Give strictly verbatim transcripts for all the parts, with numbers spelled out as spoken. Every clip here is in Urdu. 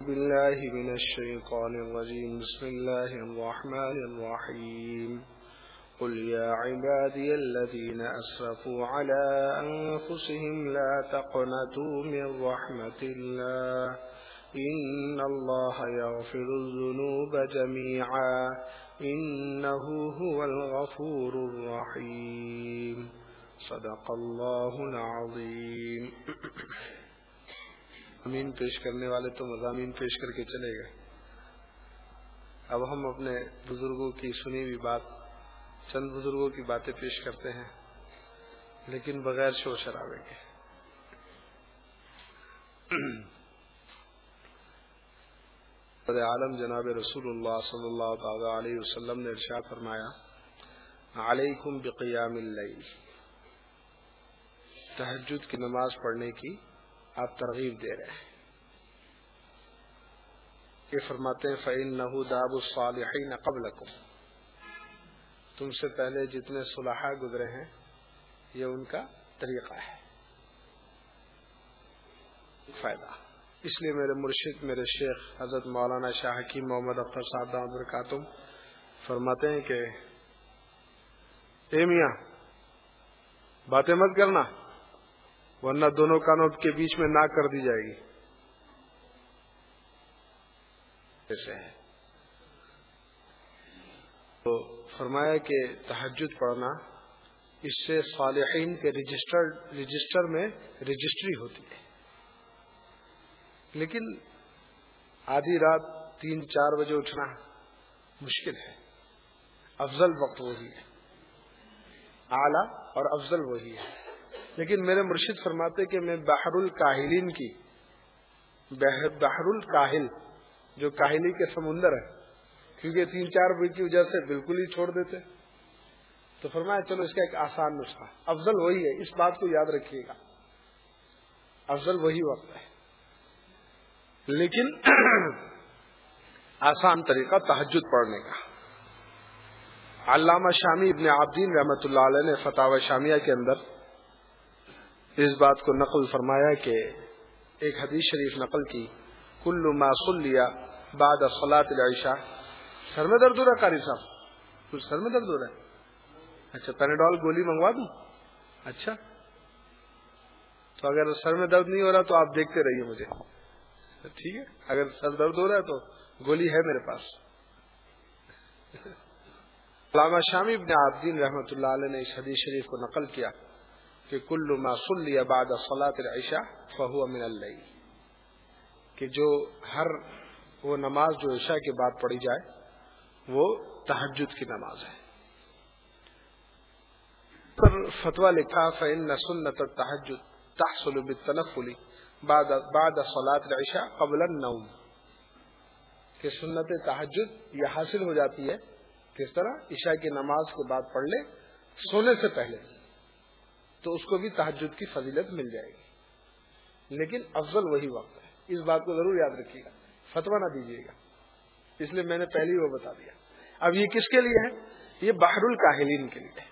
بالله من الشيطان الرجيم بسم الله الرحمن الرحيم قل يا عبادي الذين أسرفوا على أنفسهم لا تقنطوا من رحمة الله إن الله يغفر الذنوب جميعا إنه هو الغفور الرحيم صدق الله العظيم. امین پیش کرنے والے تو مضامین پیش کر کے چلے گئے. اب ہم اپنے بزرگوں کی سنی ہوئی بات چند بزرگوں کی باتیں پیش کرتے ہیں لیکن بغیر شور شرابے کے. عالم جناب رسول اللہ صلی اللہ تعالی علیہ وسلم نے ارشاد فرمایا علیکم بقیام اللیل، تہجد کی نماز پڑھنے کی آپ ترغیب دے رہے ہیں. یہ فرماتے ہیں فَإِنَّهُ دَابُ الصَّالِحِينَ قَبْلَكُمْ، تم سے پہلے جتنے صلحاء گزرے ہیں یہ ان کا طریقہ ہے. فائدہ اس لیے میرے مرشد میرے شیخ حضرت مولانا شاہ حکیم محمد اختر صاحب دامت برکاتہم فرماتے ہیں کہ اے میاں باتیں مت کرنا ورنہ دونوں کانوں کے بیچ میں ناک کر دی جائے گی. ایسے ہے تو فرمایا کہ تہجد پڑھنا اس سے صالحین کے رجسٹر رجسٹر میں رجسٹری ہوتی ہے. لیکن آدھی رات تین چار بجے اٹھنا مشکل ہے. افضل وقت وہی ہے، اعلیٰ اور افضل وہی ہے. لیکن میرے مرشد فرماتے کہ میں بحر الکاہلین کی بحر الکاہل جو کاہلی کے سمندر ہے، کیونکہ تین چار بجے کی وجہ سے بالکل ہی چھوڑ دیتے، تو فرمایا چلو اس کا ایک آسان نسخہ افضل وہی ہے. اس بات کو یاد رکھیے گا، افضل وہی وقت ہے لیکن آسان طریقہ تہجد پڑھنے کا. علامہ شامی ابن عابدین رحمۃ اللہ علیہ نے فتاوی شامیہ کے اندر اس بات کو نقل فرمایا کہ ایک حدیث شریف نقل کی کل ما صلی بعد صلاۃ العشاء. سر میں درد ہو رہا ہے قاری صاحب؟ کچھ سر میں درد ہو رہا ہے؟ اچھا پیناڈول گولی منگوا دوں؟ اچھا تو اگر سر میں درد نہیں ہو رہا تو آپ دیکھتے رہیے مجھے، ٹھیک ہے؟ اگر سر درد ہو رہا ہے تو گولی ہے میرے پاس. علامہ شامی ابن عابدین رحمۃ اللہ علیہ نے اس حدیث شریف کو نقل کیا کہ کل ما صلی بعد صلاۃ العشاء فهو من اللیل، کہ جو ہر وہ نماز جو عشاء کے بعد پڑھی جائے وہ تہجد کی نماز ہے. پر فتویٰ لکھا فإن سنة التہجد تحصل بالتنفل بعد بعد صلاۃ العشاء قبل النوم، کہ سنت تہجد یہ حاصل ہو جاتی ہے کس طرح؟ عشاء کی نماز کے بعد پڑھ لے سونے سے پہلے، تو اس کو بھی تہجد کی فضیلت مل جائے گی. لیکن افضل وہی وقت ہے، اس بات کو ضرور یاد رکھیے گا، فتویٰ نہ دیجیے گا، اس لیے میں نے پہلے ہی وہ بتا دیا. اب یہ کس کے لیے ہے؟ یہ بحر الکاہلین کے لیے.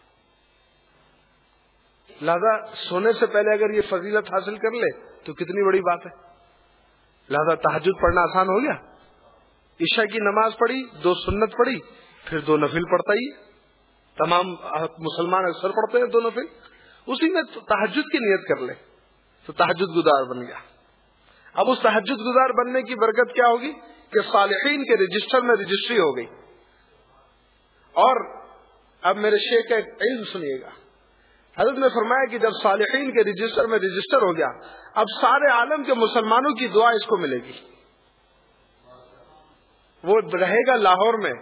لہذا سونے سے پہلے اگر یہ فضیلت حاصل کر لے تو کتنی بڑی بات ہے. لہذا تہجد پڑھنا آسان ہو گیا. عشاء کی نماز پڑھی، دو سنت پڑھی، پھر دو نفل پڑھتا ہی تمام مسلمان اکثر پڑھتے ہیں دو نفل، اسی میں تہجد کی نیت کر لے تو تہجد گزار بن گیا. اب اس تہجد گزار بننے کی برکت کیا ہوگی کہ صالحین کے رجسٹر میں رجسٹری ہو گئی. اور اب میرے شیخ کا ایک علم سنیے گا. حضرت نے فرمایا کہ جب صالحین کے رجسٹر میں رجسٹر ہو گیا اب سارے عالم کے مسلمانوں کی دعا اس کو ملے گی. وہ رہے گا لاہور میں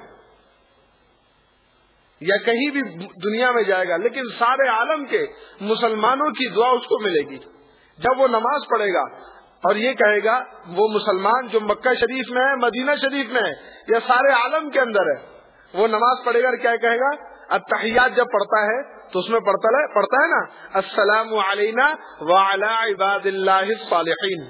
یا کہیں بھی دنیا میں جائے گا لیکن سارے عالم کے مسلمانوں کی دعا اس کو ملے گی. جب وہ نماز پڑھے گا اور یہ کہے گا، وہ مسلمان جو مکہ شریف میں ہے، مدینہ شریف میں ہے یا سارے عالم کے اندر ہے، وہ نماز پڑھے گا اور کیا کہے گا؟ التحیات جب پڑھتا ہے تو اس میں پڑھتا ہے پڑھتا ہے نا السلام علینا وعلی عباد اللہ الصالحین.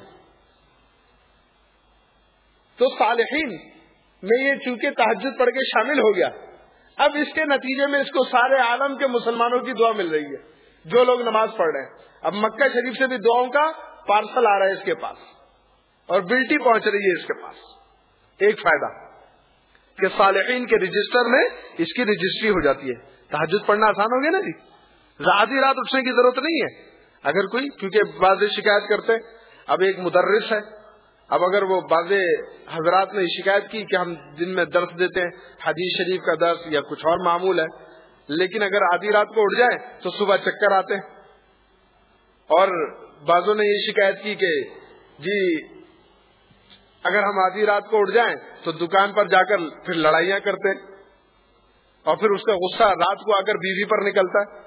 تو صالحین میں یہ چونکہ تہجد پڑھ کے شامل ہو گیا، اب اس کے نتیجے میں اس کو سارے عالم کے مسلمانوں کی دعا مل رہی ہے جو لوگ نماز پڑھ رہے ہیں. اب مکہ شریف سے بھی دعاؤں کا پارسل آ رہا ہے اس کے پاس، اور بلٹی پہنچ رہی ہے اس کے پاس. ایک فائدہ کہ صالحین کے رجسٹر میں اس کی رجسٹری ہو جاتی ہے. تہجد پڑھنا آسان ہو گیا نا جی. آدھی رات اٹھنے کی ضرورت نہیں ہے اگر کوئی, کیونکہ بعض شکایت کرتے. اب ایک مدرس ہے, اب اگر وہ بعض حضرات نے شکایت کی کہ ہم دن میں درس دیتے ہیں, حدیث شریف کا درس یا کچھ اور معمول ہے, لیکن اگر آدھی رات کو اٹھ جائے تو صبح چکر آتے ہیں. اور بعضوں نے یہ شکایت کی کہ جی اگر ہم آدھی رات کو اٹھ جائیں تو دکان پر جا کر پھر لڑائیاں کرتے ہیں, اور پھر اس کا غصہ رات کو آ کر بیوی پر نکلتا ہے.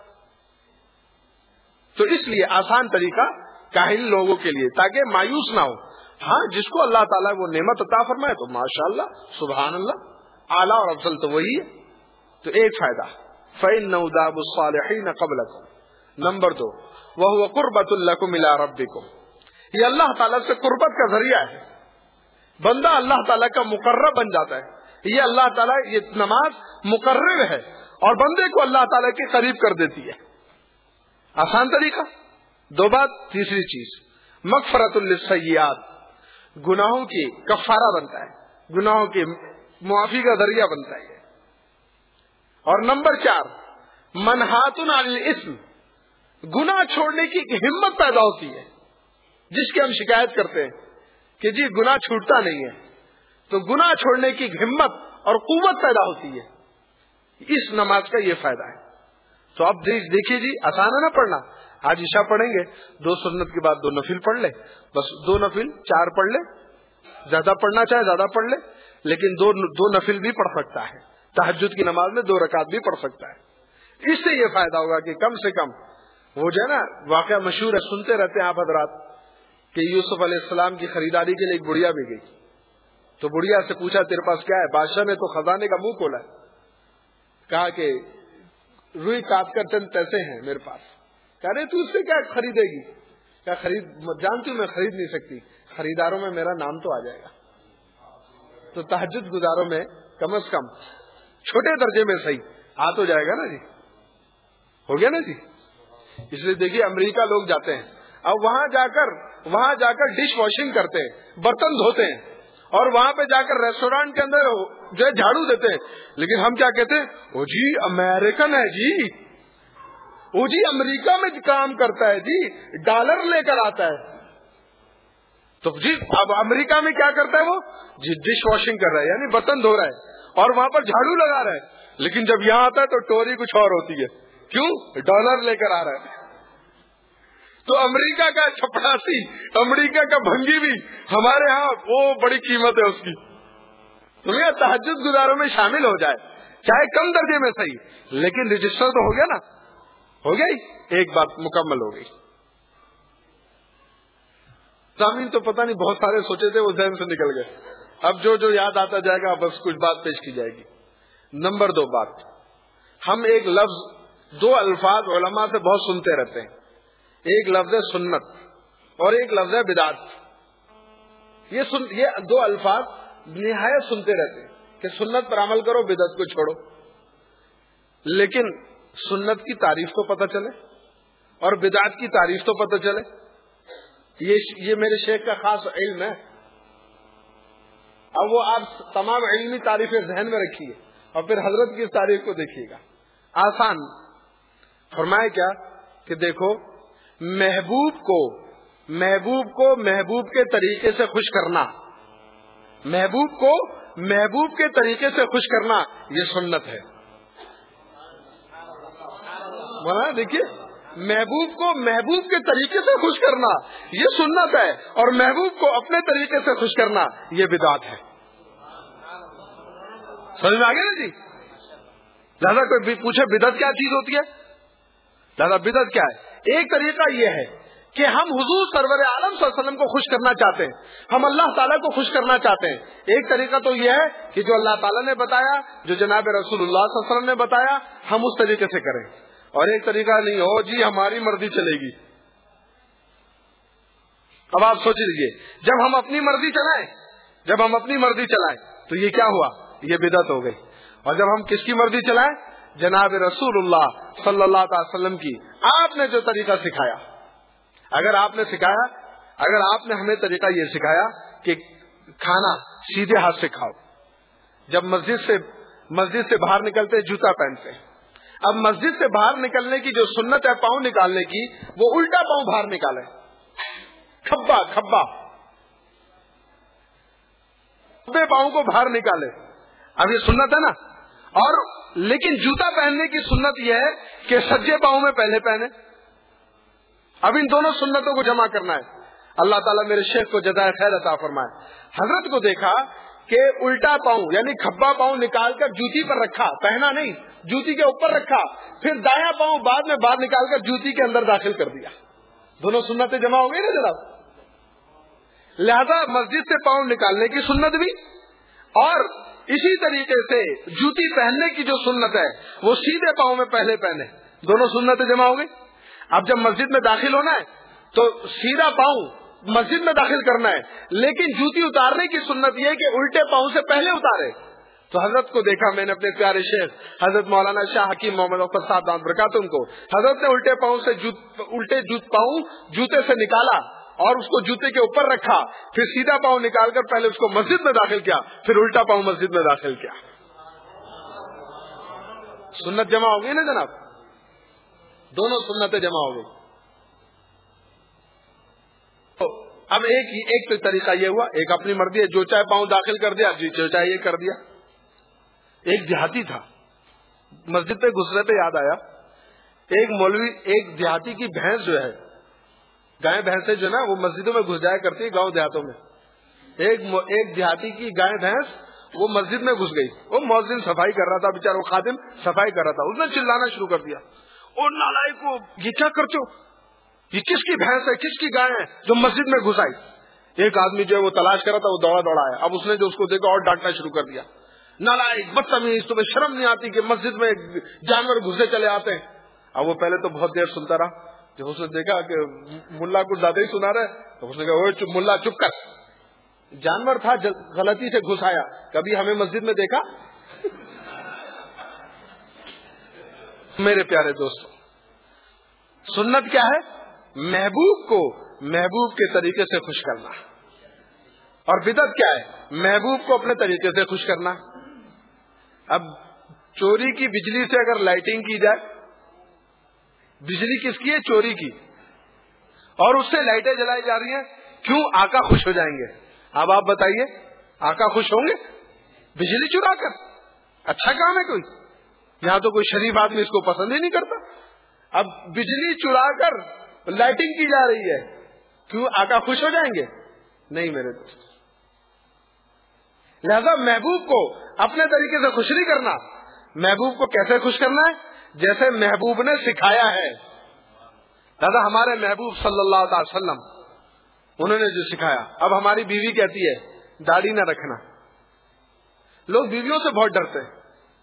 تو اس لیے آسان طریقہ کاہل لوگوں کے لیے, تاکہ مایوس نہ ہو. ہاں جس کو اللہ تعالیٰ وہ نعمت عطا فرمائے تو ماشاء اللہ سبحان اللہ, اعلیٰ اور افضل تو وہی ہے. تو ایک فائدہ فَإِنَّهُ دَابُ الصَّالِحِينَ قَبْلَكُمْ. نمبر دو وَهُوَ قُرْبَةٌ لَكُمْ إِلَىٰ رَبِّكُمْ. یہ اللہ تعالیٰ سے قربت کا ذریعہ ہے. بندہ اللہ تعالیٰ کا مقرب بن جاتا ہے. یہ اللہ تعالیٰ, یہ نماز مقرب ہے اور بندے کو اللہ تعالیٰ کے قریب کر دیتی ہے. آسان طریقہ. دو بات. تیسری چیز مغفرۃ للسیئات, گناہوں کی کفارہ بنتا ہے, گناہوں کی معافی کا ذریعہ بنتا ہے. اور نمبر چار منہات عن الاسم, گناہ چھوڑنے کی ہمت پیدا ہوتی ہے. جس کی ہم شکایت کرتے ہیں کہ جی گناہ چھوٹتا نہیں ہے, تو گناہ چھوڑنے کی ہمت اور قوت پیدا ہوتی ہے. اس نماز کا یہ فائدہ ہے. تو اب دیکھیے جی, آسان ہے نا پڑھنا. آج عشاء پڑھیں گے, دو سنت کے بعد دو نفل پڑھ لے, بس دو نفل چار پڑھ لے, زیادہ پڑھنا چاہے زیادہ پڑھ لے, لیکن دو دو نفل بھی پڑھ سکتا ہے. تہجد کی نماز میں دو رکعت بھی پڑھ سکتا ہے. اس سے یہ فائدہ ہوگا کہ کم سے کم وہ جو ہے نا, واقعہ مشہور ہے, سنتے رہتے ہیں آپ حضرات, کہ یوسف علیہ السلام کی خریداری کے لیے ایک بڑھیا بھی گئی. تو بڑھیا سے پوچھا تیرے پاس کیا ہے؟ بادشاہ نے تو خزانے کا منہ کھولا ہے. کہا کہ روئی کاٹ کر چند پیسے ہیں میرے پاس. کہہ رہے تو اس سے کیا خریدے گی؟ کیا خرید جانتی ہوں میں خرید نہیں سکتی, خریداروں میں میرا نام تو آ جائے گا. تو تہجد گزاروں میں کم از کم چھوٹے درجے میں صحیح آ تو جائے گا نا جی. ہو گیا نا جی. اس لیے دیکھیے امریکہ لوگ جاتے ہیں, اب وہاں جا کر وہاں جا کر ڈش واشنگ کرتے ہیں, برتن دھوتے ہیں, اور وہاں پہ جا کر ریسٹورینٹ کے اندر جو ہے جھاڑو دیتے ہیں. لیکن ہم کیا کہتے ہیں, او جی امریکن ہے جی, وہ جی امریکہ میں کام کرتا ہے جی, ڈالر لے کر آتا ہے. تو جی اب امریکہ میں کیا کرتا ہے وہ جی, ڈش واشنگ کر رہا ہے, یعنی برتن دھو رہا ہے, اور وہاں پر جھاڑو لگا رہا ہے. لیکن جب یہاں آتا ہے تو ٹوری کچھ اور ہوتی ہے. کیوں؟ ڈالر لے کر آ رہا ہے. تو امریکہ کا چپڑاسی, امریکہ کا بھنگی بھی ہمارے ہاں وہ بڑی قیمت ہے اس کی. تو یہ تہجد گزاروں میں شامل ہو جائے, چاہے کم درجے میں صحیح, لیکن رجسٹر تو ہو گیا نا, ہو گئی. ایک بات مکمل ہو گئی. سامعین تو پتہ نہیں بہت سارے سوچے تھے, وہ ذہن سے نکل گئے. اب جو جو یاد آتا جائے گا بس کچھ بات پیش کی جائے گی. نمبر دو بات, ہم ایک لفظ, دو الفاظ علماء سے بہت سنتے رہتے ہیں. ایک لفظ ہے سنت اور ایک لفظ ہے بدعت. یہ سن یہ دو الفاظ نہایت سنتے رہتے ہیں کہ سنت پر عمل کرو, بدعت کو چھوڑو. لیکن سنت کی تعریف تو پتہ چلے اور بدعت کی تعریف تو پتہ چلے. یہ یہ میرے شیخ کا خاص علم ہے. اب وہ آپ تمام علمی تعریفیں ذہن میں رکھیے اور پھر حضرت کی اس تعریف کو دیکھیے گا. آسان فرمائے کیا کہ دیکھو, محبوب کو محبوب کو محبوب کے طریقے سے خوش کرنا, محبوب کو محبوب کے طریقے سے خوش کرنا یہ سنت ہے. مولانا دیکھیے, محبوب کو محبوب کے طریقے سے خوش کرنا یہ سنت ہے, اور محبوب کو اپنے طریقے سے خوش کرنا یہ بدعت ہے. سمجھ میں آ گیا نا جی. لہذا کوئی پوچھے بدعت کیا چیز ہوتی ہے, لہذا بدعت کیا ہے؟ ایک طریقہ یہ ہے کہ ہم حضور سرور عالم صلی اللہ علیہ وسلم کو خوش کرنا چاہتے ہیں, ہم اللہ تعالیٰ کو خوش کرنا چاہتے ہیں. ایک طریقہ تو یہ ہے کہ جو اللہ تعالیٰ نے بتایا, جو جناب رسول اللہ صلی اللہ علیہ وسلم نے بتایا, ہم اس طریقے سے کریں. اور ایک طریقہ نہیں ہو جی ہماری مرضی چلے گی. اب آپ سوچ لیجیے, جب ہم اپنی مرضی چلائیں جب ہم اپنی مرضی چلائیں تو یہ کیا ہوا, یہ بدعت ہو گئی. اور جب ہم کس کی مرضی چلائیں, جناب رسول اللہ صلی اللہ علیہ وسلم کی, آپ نے جو طریقہ سکھایا, اگر آپ نے سکھایا اگر آپ نے ہمیں طریقہ یہ سکھایا کہ کھانا سیدھے ہاتھ سے کھاؤ. جب مسجد سے مسجد سے باہر نکلتے جوتا پہنتے. اب مسجد سے باہر نکلنے کی جو سنت ہے پاؤں نکالنے کی, وہ الٹا پاؤں باہر نکالے, کھبا کھبا کھبے پاؤں کو باہر نکالے. اب یہ سنت ہے نا. اور لیکن جوتا پہننے کی سنت یہ ہے کہ سجے پاؤں میں پہلے پہنے. اب ان دونوں سنتوں کو جمع کرنا ہے. اللہ تعالیٰ میرے شیخ کو جزائے خیر عطا فرمائے. حضرت کو دیکھا کہ الٹا پاؤں یعنی کھبا پاؤں نکال کر جوتی پر رکھا, پہنا نہیں, جوتی کے اوپر رکھا, پھر دایاں پاؤں بعد میں باہر نکال کر جوتی کے اندر داخل کر دیا. دونوں سنتیں جمع ہو گئی نا جناب. لہذا مسجد سے پاؤں نکالنے کی سنت بھی, اور اسی طریقے سے جوتی پہننے کی جو سنت ہے وہ سیدھے پاؤں میں پہلے پہنے. دونوں سنتیں جمع ہو گئی. اب جب مسجد میں داخل ہونا ہے تو سیدھا پاؤں مسجد میں داخل کرنا ہے, لیکن جوتی اتارنے کی سنت یہ ہے کہ الٹے پاؤں سے پہلے اتارے. تو حضرت کو دیکھا میں نے اپنے پیارے شیخ حضرت مولانا شاہ حکیم محمد اختر صاحب دامت برکاتہم کو, حضرت نے الٹے پاؤں سے جوت, الٹے جوت پاؤں جوتے سے نکالا اور اس کو جوتے کے اوپر رکھا, پھر سیدھا پاؤں نکال کر پہلے اس کو مسجد میں داخل کیا, پھر الٹا پاؤں مسجد میں داخل کیا. سنت جمع ہو گئی نا جناب. دونوں سنتیں جمع ہو گئی. اب ایک ایک تو طریقہ یہ ہوا, ایک اپنی مرضی ہے, جو چاہے پاؤں داخل کر دیا, جو چاہے یہ کر دیا. ایک دیہاتی تھا, مسجد پہ گزرے پہ یاد آیا, ایک مولوی ایک دیہاتی کی بھینس جو ہے, گائے بھینسیں جو نا وہ مسجدوں میں گھس جایا کرتی ہے گاؤں دیہاتوں میں. ایک ایک دیہاتی کی گائے بھینس وہ مسجد میں گھس گئی. وہ مؤذن صفائی کر رہا تھا, بیچارہ وہ خادم صفائی کر رہا تھا, اس نے چلانا شروع کر دیا, اور نالائق کو یہ کیا کرتے ہو, یہ کس کی بھینس ہے, کس کی گائے ہے جو مسجد میں گھس آئی. ایک آدمی جو ہے وہ تلاش کر رہا تھا, وہ دوڑا دوڑا آیا. اب اس نے جو اس کو دیکھا اور ڈانٹنا شروع کر دیا, نالائق بدتمیز, تمہیں شرم نہیں آتی کہ مسجد میں جانور گھسے چلے آتے ہیں. اب وہ پہلے تو بہت دیر سنتا رہا, جب اس نے دیکھا کہ ملا کچھ زیادہ ہی سنا رہا ہے تو اس نے کہا, اوے ملا چپ کر, جانور تھا غلطی سے گھس آیا, کبھی ہمیں مسجد میں دیکھا. میرے پیارے دوستوں, سنت کیا ہے؟ محبوب کو محبوب کے طریقے سے خوش کرنا. اور بدعت کیا ہے؟ محبوب کو اپنے طریقے سے خوش کرنا. اب چوری کی بجلی سے اگر لائٹنگ کی جائے, بجلی کس کی ہے؟ چوری کی, اور اس سے لائٹیں جلائی جا رہی ہیں, کیوں؟ آقا خوش ہو جائیں گے. اب آپ بتائیے, آقا خوش ہوں گے بجلی چرا کر؟ اچھا کام ہے کوئی؟ یہاں تو کوئی شریف آدمی اس کو پسند ہی نہیں کرتا. اب بجلی چرا کر لائٹنگ کی جا رہی ہے, کیوں؟ آقا خوش ہو جائیں گے؟ نہیں میرے دوست. لہذا محبوب کو اپنے طریقے سے خوش نہیں کرنا. محبوب کو کیسے خوش کرنا ہے؟ جیسے محبوب نے سکھایا ہے. دادا ہمارے محبوب صلی اللہ علیہ وسلم انہوں نے جو سکھایا. اب ہماری بیوی کہتی ہے داڑھی نہ رکھنا. لوگ بیویوں سے بہت ڈرتے ہیں,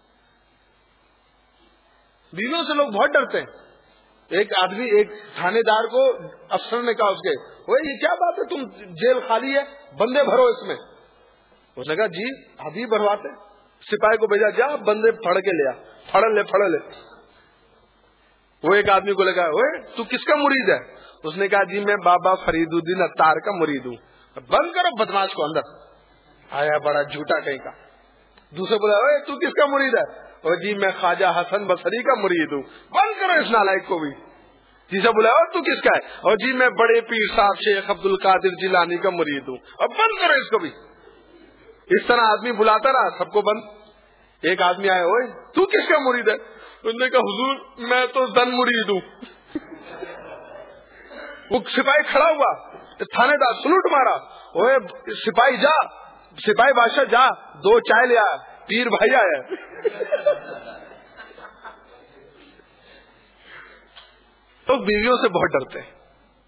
بیویوں سے لوگ بہت ڈرتے ہیں. ایک آدمی ایک تھانے دار کو افسر نے کہا اس کے, وہ یہ کیا بات ہے, تم جیل خالی ہے, بندے بھرو اس میں. اس نے کہا جی ابھی بھرواتے. سپاہی کو بھیجا, جا بندے پھڑ کے لیا, پھڑ لے پھڑ لے. وہ ایک آدمی کو لگا, اوے تو کس کا مرید ہے؟ اس نے کہا جی میں بابا فرید الدین اتار کا مرید ہوں. بند کرو بدماش کو اندر. آیا بڑا جھوٹا کہیں کا. دوسرے بولا, اوے تو کس کا مرید ہے؟ اور جی میں خواجہ حسن بصری کا مرید ہوں. بند کرو اس نالائق کو بھی. تیسرا بولا, اور تو کس کا ہے؟ اور جی میں بڑے پیر صاحب شیخ عبد القادر جیلانی کا مرید ہوں. اب بند کرو اس کو بھی. اس طرح آدمی بلاتا رہا, سب کو بند. ایک آدمی آیا, اوے تو کس کا مرید ہے؟ اس نے کہا حضور میں تو زن مرید ہوں. وہ سپاہی کھڑا ہوا, تھانے دار سلوٹ مارا, اوے سپاہی جا, سپاہی بادشاہ جا, دو چائے لے آیا, پیر بھائی آیا. تو بیویوں سے بہت ڈرتے ہیں.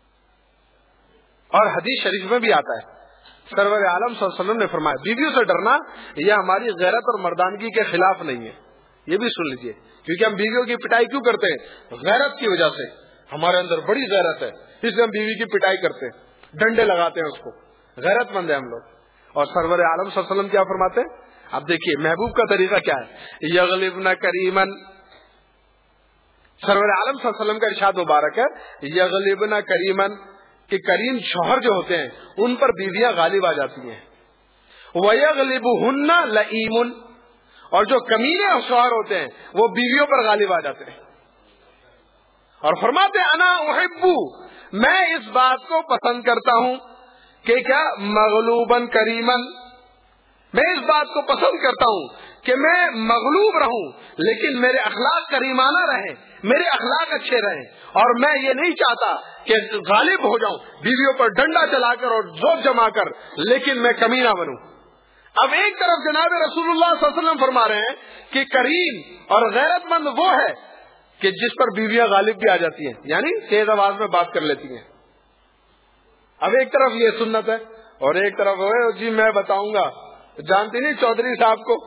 اور حدیث شریف میں بھی آتا ہے, سرور عالم صلی اللہ علیہ وسلم نے فرمایا بیویوں سے ڈرنا یہ ہماری غیرت اور مردانگی کے خلاف نہیں ہے. یہ بھی سن لیجئے, کیونکہ ہم بیویوں کی پٹائی کیوں کرتے ہیں؟ غیرت کی وجہ سے. ہمارے اندر بڑی غیرت ہے, اس لیے ہم بیوی کی پٹائی کرتے ہیں, ڈنڈے لگاتے ہیں اس کو. غیرت مند ہے ہم لوگ. اور سرور عالم صلی اللہ علیہ وسلم کیا فرماتے ہیں؟ اب دیکھیے محبوب کا طریقہ کیا ہے. یغلبن کریمن, سرور عالم صلی اللہ علیہ وسلم کا ارشاد مبارک ہے, یغلبن کریمن, کہ کریم شوہر جو ہوتے ہیں ان پر بیویاں غالب آ جاتی ہیں. وَيَغْلِبُهُنَّ لَئِيمٌ، اور جو کمینے شوہر ہوتے ہیں وہ بیویوں پر غالب آ جاتے ہیں. اور فرماتے ہیں انا احبو، میں اس بات کو پسند کرتا ہوں کہ کیا مغلوباً کریماً، میں اس بات کو پسند کرتا ہوں کہ میں مغلوب رہوں لیکن میرے اخلاق کریمانہ رہیں، میرے اخلاق اچھے رہیں. اور میں یہ نہیں چاہتا کہ غالب ہو جاؤں بیویوں پر ڈنڈا چلا کر اور زور جما کر، لیکن میں کمینہ بنوں. اب ایک طرف جناب رسول اللہ صلی اللہ علیہ وسلم فرما رہے ہیں کہ کریم اور غیرت مند وہ ہے کہ جس پر بیویاں غالب بھی آ جاتی ہیں، یعنی تیز آواز میں بات کر لیتی ہیں. اب ایک طرف یہ سنت ہے اور ایک طرف جی میں بتاؤں گا، جانتی نہیں چودھری صاحب کو،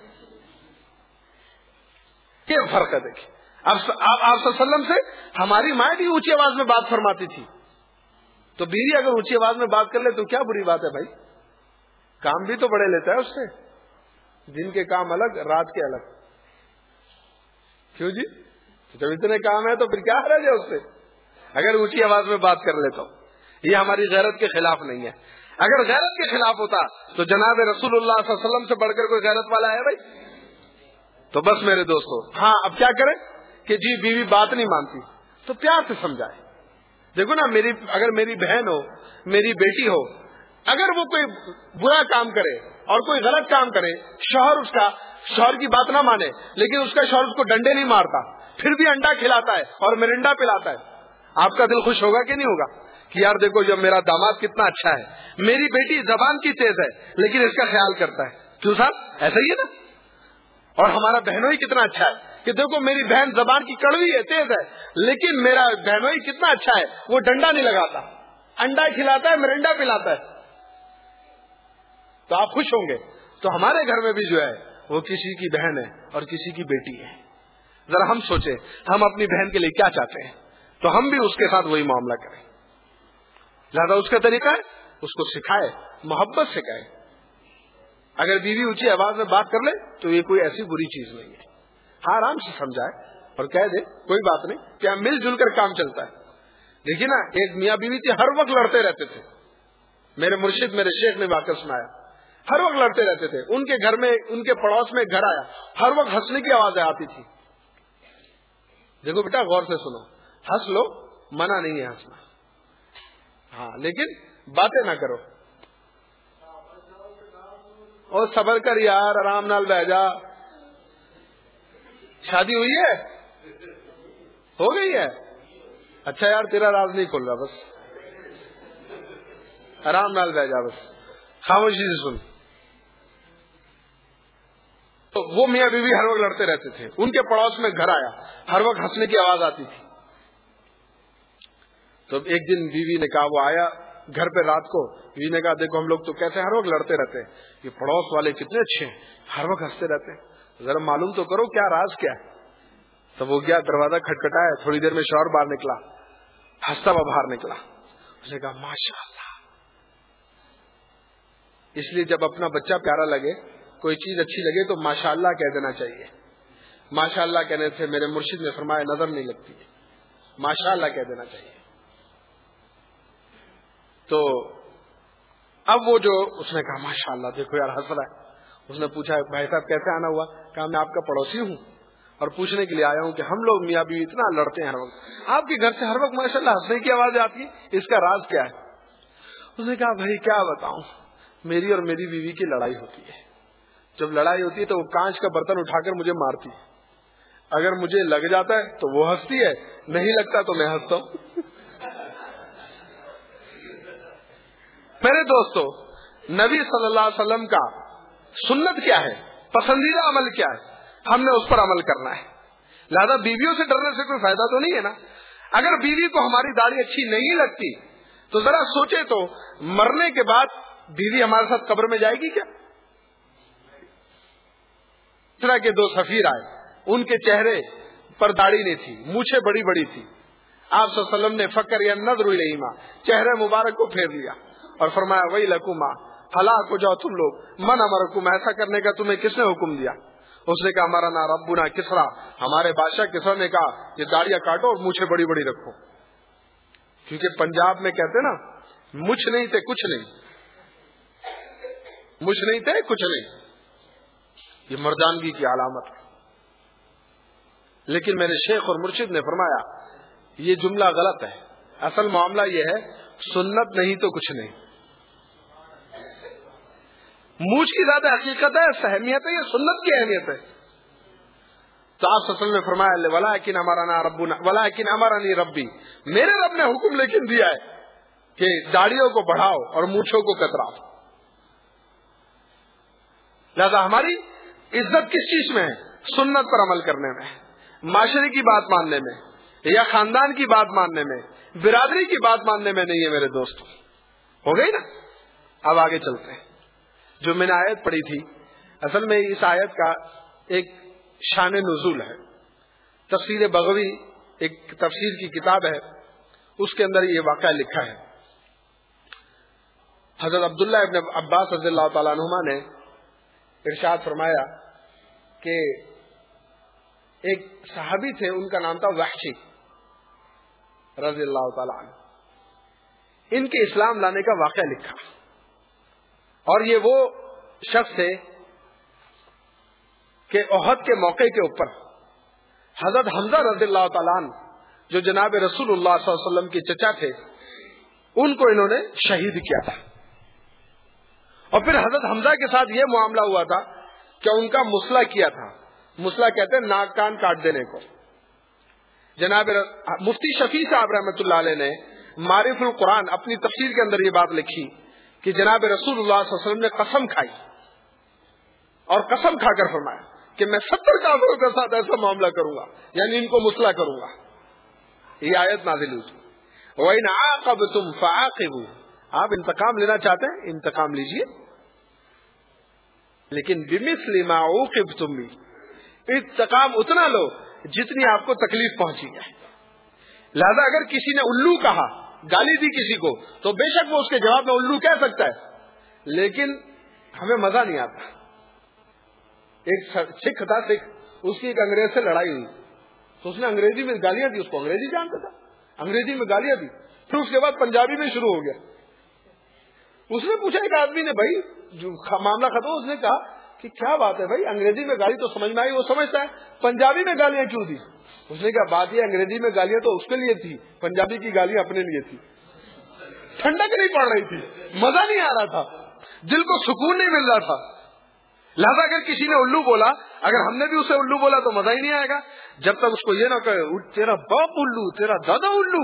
یہ فرق ہے. دیکھیں اب آپ صلی اللہ علیہ وسلم سے ہماری ماں بھی اونچی آواز میں بات فرماتی تھی، تو بیوی اگر اونچی آواز میں بات کر لے تو کیا بری بات ہے بھائی؟ کام بھی تو بڑے لیتا ہے اس سے، دن کے کام الگ رات کے الگ. کیوں جی؟ جب اتنے کام ہے تو پھر کیا حرج ہے اس سے اگر اونچی آواز میں بات کر لے تو؟ یہ ہماری غیرت کے خلاف نہیں ہے. اگر غیرت کے خلاف ہوتا تو جناب رسول اللہ صلی اللہ علیہ وسلم سے بڑھ کر کوئی غیرت والا ہے بھائی؟ تو بس میرے دوستو، ہاں اب کیا کریں کہ جی بیوی بات نہیں مانتی تو پیار سے سمجھائے. دیکھو نا، میری اگر میری بہن ہو، میری بیٹی ہو، اگر وہ کوئی برا کام کرے اور کوئی غلط کام کرے، شوہر اس کا شوہر کی بات نہ مانے لیکن اس کا شوہر اس کو ڈنڈے نہیں مارتا، پھر بھی انڈا کھلاتا ہے اور مرنڈا پلاتا ہے، آپ کا دل خوش ہوگا کہ نہیں ہوگا کہ یار دیکھو جب میرا داماد کتنا اچھا ہے، میری بیٹی زبان کی تیز ہے لیکن اس کا خیال کرتا ہے. کیوں صاحب؟ ایسا ہی ہے نا. اور ہمارا بہنوئی کتنا اچھا ہے کہ دیکھو میری بہن زبان کی کڑوی ہے، تیز ہے، لیکن میرا بہنوئی کتنا اچھا ہے، وہ ڈنڈا نہیں لگاتا، انڈا کھلاتا ہے، مرنڈا پلاتا ہے. تو آپ خوش ہوں گے. تو ہمارے گھر میں بھی جو ہے وہ کسی کی بہن ہے اور کسی کی بیٹی ہے. ذرا ہم سوچیں ہم اپنی بہن کے لیے کیا چاہتے ہیں تو ہم بھی اس کے ساتھ وہی معاملہ کریں. لہذا اس کا طریقہ ہے اس کو سکھائے، محبت سے کہے. اگر بیوی اونچی آواز میں بات کر لے تو یہ کوئی ایسی بری چیز نہیں ہے. ہاں آرام سے سمجھائے اور کہہ دے کوئی بات نہیں، کیا مل جل کر کام چلتا ہے. دیکھیے نا، ایک میاں بیوی تھے، ہر وقت لڑتے رہتے تھے. میرے مرشد میرے شیخ نے واقعہ سنایا، ہر وقت لڑتے رہتے تھے. ان کے گھر میں، ان کے پڑوس میں گھر آیا، ہر وقت ہنسنے کی آوازیں آتی تھی. دیکھو بیٹا غور سے سنو، ہنس لو، منع نہیں ہے ہنسنا، ہاں لیکن باتیں نہ کرو. اور صبر کر یار، آرام نال بہ جا. شادی ہوئی ہے؟ ہو گئی ہے؟ اچھا یار تیرا راز نہیں کھل رہا، بس آرام نال بہ جا، بس خاموشی سے سن. تو وہ میاں بیوی ہر وقت لڑتے رہتے تھے. ان کے پڑوس میں گھر آیا، ہر وقت ہنسنے کی آواز آتی تھی. تو ایک دن بیوی نے کہا، وہ آیا گھر پہ رات کو، بیوی نے کہا دیکھو ہم لوگ تو کیسے ہر وقت لڑتے رہتے ہیں، یہ پڑوس والے کتنے اچھے ہیں، ہر وقت ہنستے رہتے ہیں، ذرا معلوم تو کرو کیا راز کیا ہے. تو وہ گیا، دروازہ کھٹکھٹایا، تھوڑی دیر میں شوہر باہر نکلا، ہنستا ہوا باہر نکلا. اس نے کہا ماشاء اللہ. اس لیے جب اپنا بچہ پیارا لگے، کوئی چیز اچھی لگے تو ماشاء اللہ کہہ دینا چاہیے. ماشاء اللہ کہنے سے میرے مرشد نے فرمایا نظر نہیں لگتی، ماشاء اللہ کہہ دینا چاہیے. تو اب وہ جو اس نے کہا ماشاء اللہ دیکھو یار ہنس رہا ہے. اس نے پوچھا بھائی صاحب کیسے آنا ہوا؟ کہا میں آپ کا پڑوسی ہوں اور پوچھنے کے لیے آیا ہوں کہ ہم لوگ میاں بیوی اتنا لڑتے ہیں ہر وقت، آپ کے گھر سے ہر وقت ماشاء اللہ ہنسنے کی آواز آتی ہے، اس کا راز کیا ہے؟ اس نے کہا بھائی کیا بتاؤں، میری اور میری بیوی کی لڑائی ہوتی ہے. جب لڑائی ہوتی ہے تو وہ کانچ کا برتن اٹھا کر مجھے مارتی ہے، اگر مجھے لگ جاتا ہے تو وہ ہنستی ہے، نہیں لگتا تو میں ہنستا ہوں. میرے دوستو، نبی صلی اللہ علیہ وسلم کا سنت کیا ہے، پسندیدہ عمل کیا ہے، ہم نے اس پر عمل کرنا ہے. لہذا بیویوں سے ڈرنے سے کوئی فائدہ تو نہیں ہے نا. اگر بیوی کو ہماری داڑھی اچھی نہیں لگتی تو ذرا سوچے تو مرنے کے بعد بیوی ہمارے ساتھ قبر میں جائے گی کیا؟ اس طرح کے دو سفیر آئے، ان کے چہرے پر داڑھی نہیں تھی، مونچھیں بڑی بڑی تھی. آپ صلی اللہ علیہ وسلم نے فکر یا نظر الیہما، چہرے مبارک کو پھیر لیا اور فرمایا وہی لکما، ہلاک ہو جاؤ تم لوگ، من امرکم، ایسا کرنے کا تمہیں کس نے حکم دیا؟ اس نے کہا ہمارا نا ربنا کسرا، ہمارے بادشاہ کسرا نے کہا یہ داڑیاں کاٹو اور مونچھیں بڑی بڑی رکھو. کیونکہ پنجاب میں کہتے نا مجھ نہیں تھے کچھ نہیں، مجھ نہیں تھے کچھ نہیں، یہ مردانگی کی علامت ہے. لیکن میرے شیخ اور مرشد نے فرمایا یہ جملہ غلط ہے. اصل معاملہ یہ ہے سنت نہیں تو کچھ نہیں. مجھ کی زیادہ حقیقت ہے، اہمیت ہے، یہ سنت کی اہمیت ہے. تو آپ صلی اللہ علیہ وسلم نے فرمایا ولیکن امرنا ربنا ولیکن امرنی ربی، میرے رب نے حکم لیکن دیا ہے کہ داڑھیوں کو بڑھاؤ اور مونچھوں کو کتراؤ. لہذا ہماری عزت کس چیز میں ہے؟ سنت پر عمل کرنے میں، معاشرے کی بات ماننے میں، یا خاندان کی بات ماننے میں، برادری کی بات ماننے میں نہیں ہے میرے دوست. ہو گئی نا؟ اب آگے چلتے ہیں. جو میں نے آیت پڑھی تھی، اصل میں اس آیت کا ایک شان نزول ہے. تفسیر بغوی ایک تفسیر کی کتاب ہے، اس کے اندر یہ واقعہ لکھا ہے. حضرت عبداللہ ابن عباس رضی اللہ تعالیٰ عنہما نے ارشاد فرمایا کہ ایک صحابی تھے، ان کا نام تھا وحشی رضی اللہ تعالیٰ عنہ. ان کے اسلام لانے کا واقعہ لکھا، اور یہ وہ شخص تھے کہ احد کے موقع کے اوپر حضرت حمزہ رضی اللہ تعالیٰ عنہ جو جناب رسول اللہ صلی اللہ علیہ وسلم کے چچا تھے، ان کو انہوں نے شہید کیا تھا. اور پھر حضرت حمزہ کے ساتھ یہ معاملہ ہوا تھا کہ ان کا مسلح کیا تھا. مسلح کہتے ہیں ناک کان کاٹ دینے کو. جناب مفتی شفیع صاحب رحمۃ اللہ علیہ نے معرف القرآن اپنی تفسیر کے اندر یہ بات لکھی کہ جناب رسول اللہ صلی اللہ علیہ وسلم نے قسم کھائی اور قسم کھا کر فرمایا کہ میں ستر کافروں کے ساتھ ایسا معاملہ کروں گا، یعنی ان کو مسلح کروں گا. یہ آیت نازل ہوئی تھی. وَإِنْ عَاقَبْتُمْ فَعَاقِبُوا، آپ انتقام لینا چاہتے ہیں انتقام لیجئے، لیکن بِمِثْلِ مَا عُوقِبْتُمْ بِهِ، انتقام اتنا لو جتنی آپ کو تکلیف پہنچی ہے. لہذا اگر کسی نے الو کہا، گالی دی کسی کو، تو بے شک وہ اس کے جواب میں الو کہہ سکتا ہے، لیکن ہمیں مزہ نہیں آتا. ایک سکھ تھا، سکھ، اس کی ایک انگریز سے لڑائی ہوئی، تو اس نے انگریزی میں گالیاں دی. اس کو انگریزی جانتا تھا، انگریزی میں گالیاں دی. پھر اس کے بعد پنجابی میں شروع ہو گیا. اس نے پوچھا ایک آدمی نے، بھائی جو معاملہ ختم، اس نے کہا کہ کیا بات ہے بھائی، انگریزی میں گالی تو سمجھ میں آئی، وہ سمجھتا ہے، پنجابی میں گالیاں کیوں دی؟ اس نے کہا بات یہ انگریزی میں گالیاں تو اس کے لیے تھی، پنجابی کی گالیاں اپنے لیے تھی. ٹھنڈک نہیں پڑ رہی تھی، مزہ نہیں آ رہا تھا، دل کو سکون نہیں مل رہا تھا. لہذا اگر کسی نے الو بولا، اگر ہم نے بھی اسے الو بولا تو مزہ ہی نہیں آئے گا، جب تک اس کو یہ نہ کہے تیرا باپ الو، تیرا دادا الو،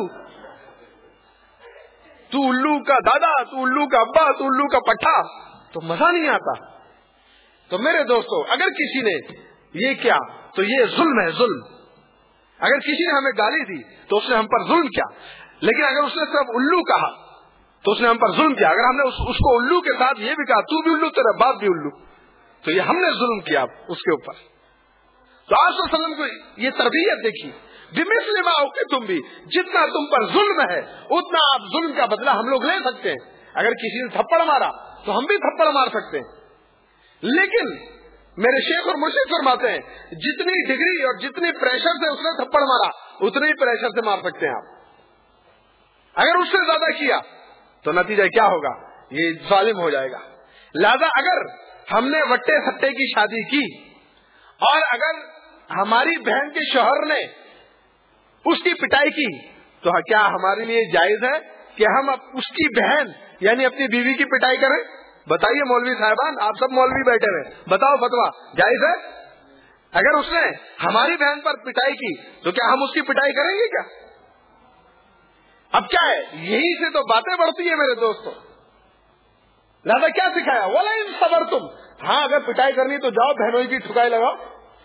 تو الو کا دادا، تو الو کا ابا، تو الو کا پٹھا، تو مزہ نہیں آتا. تو میرے دوستو، اگر کسی نے یہ کیا تو یہ ظلم ہے، ظلم. اگر کسی نے ہمیں گالی دی تو اس نے ہم پر ظلم کیا، لیکن اگر اس نے صرف الو کہا تو اس نے ہم پر ظلم کیا. اگر ہم نے اس, اس کو الو کے ساتھ یہ بھی کہا تو بھی الو، تیرا باپ بھی الو، تو یہ ہم نے ظلم کیا اس کے اوپر. تو آپ صلی اللہ علیہ وسلم کو یہ تربیت دیکھی، بِمِثْلِ مَا عُوقِبْتُمْ بِهِ، جتنا تم پر ظلم ہے اتنا آپ ظلم کا بدلہ ہم لوگ لے سکتے ہیں. اگر کسی نے تھپڑ مارا تو ہم بھی تھپڑ مار سکتے ہیں، لیکن میرے شیخ اور مرشد فرماتے ہیں جتنی ڈگری اور جتنی پریشر سے اس نے تھپڑ مارا اتنے ہی پریشر سے مار سکتے ہیں آپ. اگر اس سے زیادہ کیا تو نتیجہ کیا ہوگا؟ یہ ظالم ہو جائے گا. لہذا اگر ہم نے وٹے سٹے کی شادی کی اور اگر ہماری بہن کے شوہر نے اس کی پٹائی کی تو کیا ہمارے لیے جائز ہے کہ ہم اس کی بہن یعنی اپنی بیوی کی پٹائی کریں؟ بتائیے مولوی صاحبان، آپ سب مولوی بیٹھے ہوئے، بتاؤ فتوا جائز ہے؟ اگر اس نے ہماری بہن پر پٹائی کی تو کیا ہم اس کی پٹائی کریں گے کیا؟ اب کیا ہے، یہی سے تو باتیں بڑھتی ہیں میرے دوستوں. لہذا کیا سکھایا؟ وَلَئِن صَبَرْتُمْ، ہاں اگر پٹائی کرنی تو جاؤ بہنوئی کی ٹھکائی لگاؤ.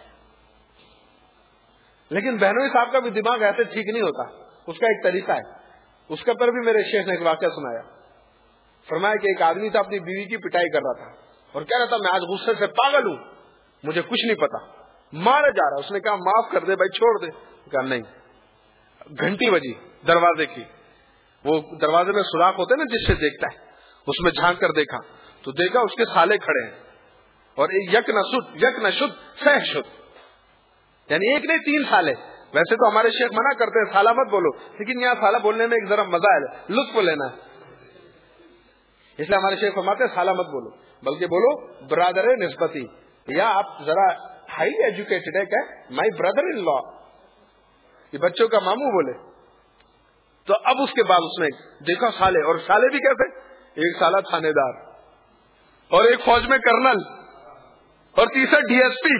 لیکن بہنوئی صاحب کا بھی دماغ ایسے ٹھیک نہیں ہوتا، اس کا ایک طریقہ ہے. اس کے پر بھی میرے شیخ نے ایک واقعہ سنایا. فرمایا کہ ایک آدمی تھا اپنی بیوی کی پٹائی کر رہا تھا اور کہہ رہا تھا میں آج غصے سے پاگل ہوں، مجھے کچھ نہیں پتا، مارا جا رہا. اس نے کہا معاف کر دے بھائی، چھوڑ دے. کہا نہیں. گھنٹی بجی دروازے کی، وہ دروازے میں سوراخ ہوتے ہیں نا جس سے دیکھتا ہے، اس میں جھانک کر دیکھا تو دیکھا اس کے سالے کھڑے ہیں اور یک نہ شد یک نہ شد سہ شد، یعنی ایک نہیں تین سالے. ویسے تو ہمارے شیخ منع کرتے ہیں سالہ مت بولو، لیکن یہاں سالہ بولنے میں ایک ذرا مزہ ہے، لطف لینا ہے، اس لیے ہمارے شیخ فرماتے ہیں سالہ مت بولو، بلکہ بولو برادر نسبتی، یا آپ ذرا ہائی ایجوکیٹڈ ہے کہ مائی بردر ان لا، یہ بچوں کا ماموں بولے. تو اب اس کے بعد اس نے دیکھا سالے، اور سالے بھی کیسے، ایک سالہ تھانے دار اور ایک فوج میں کرنل اور تیسرا ڈی ایس پی.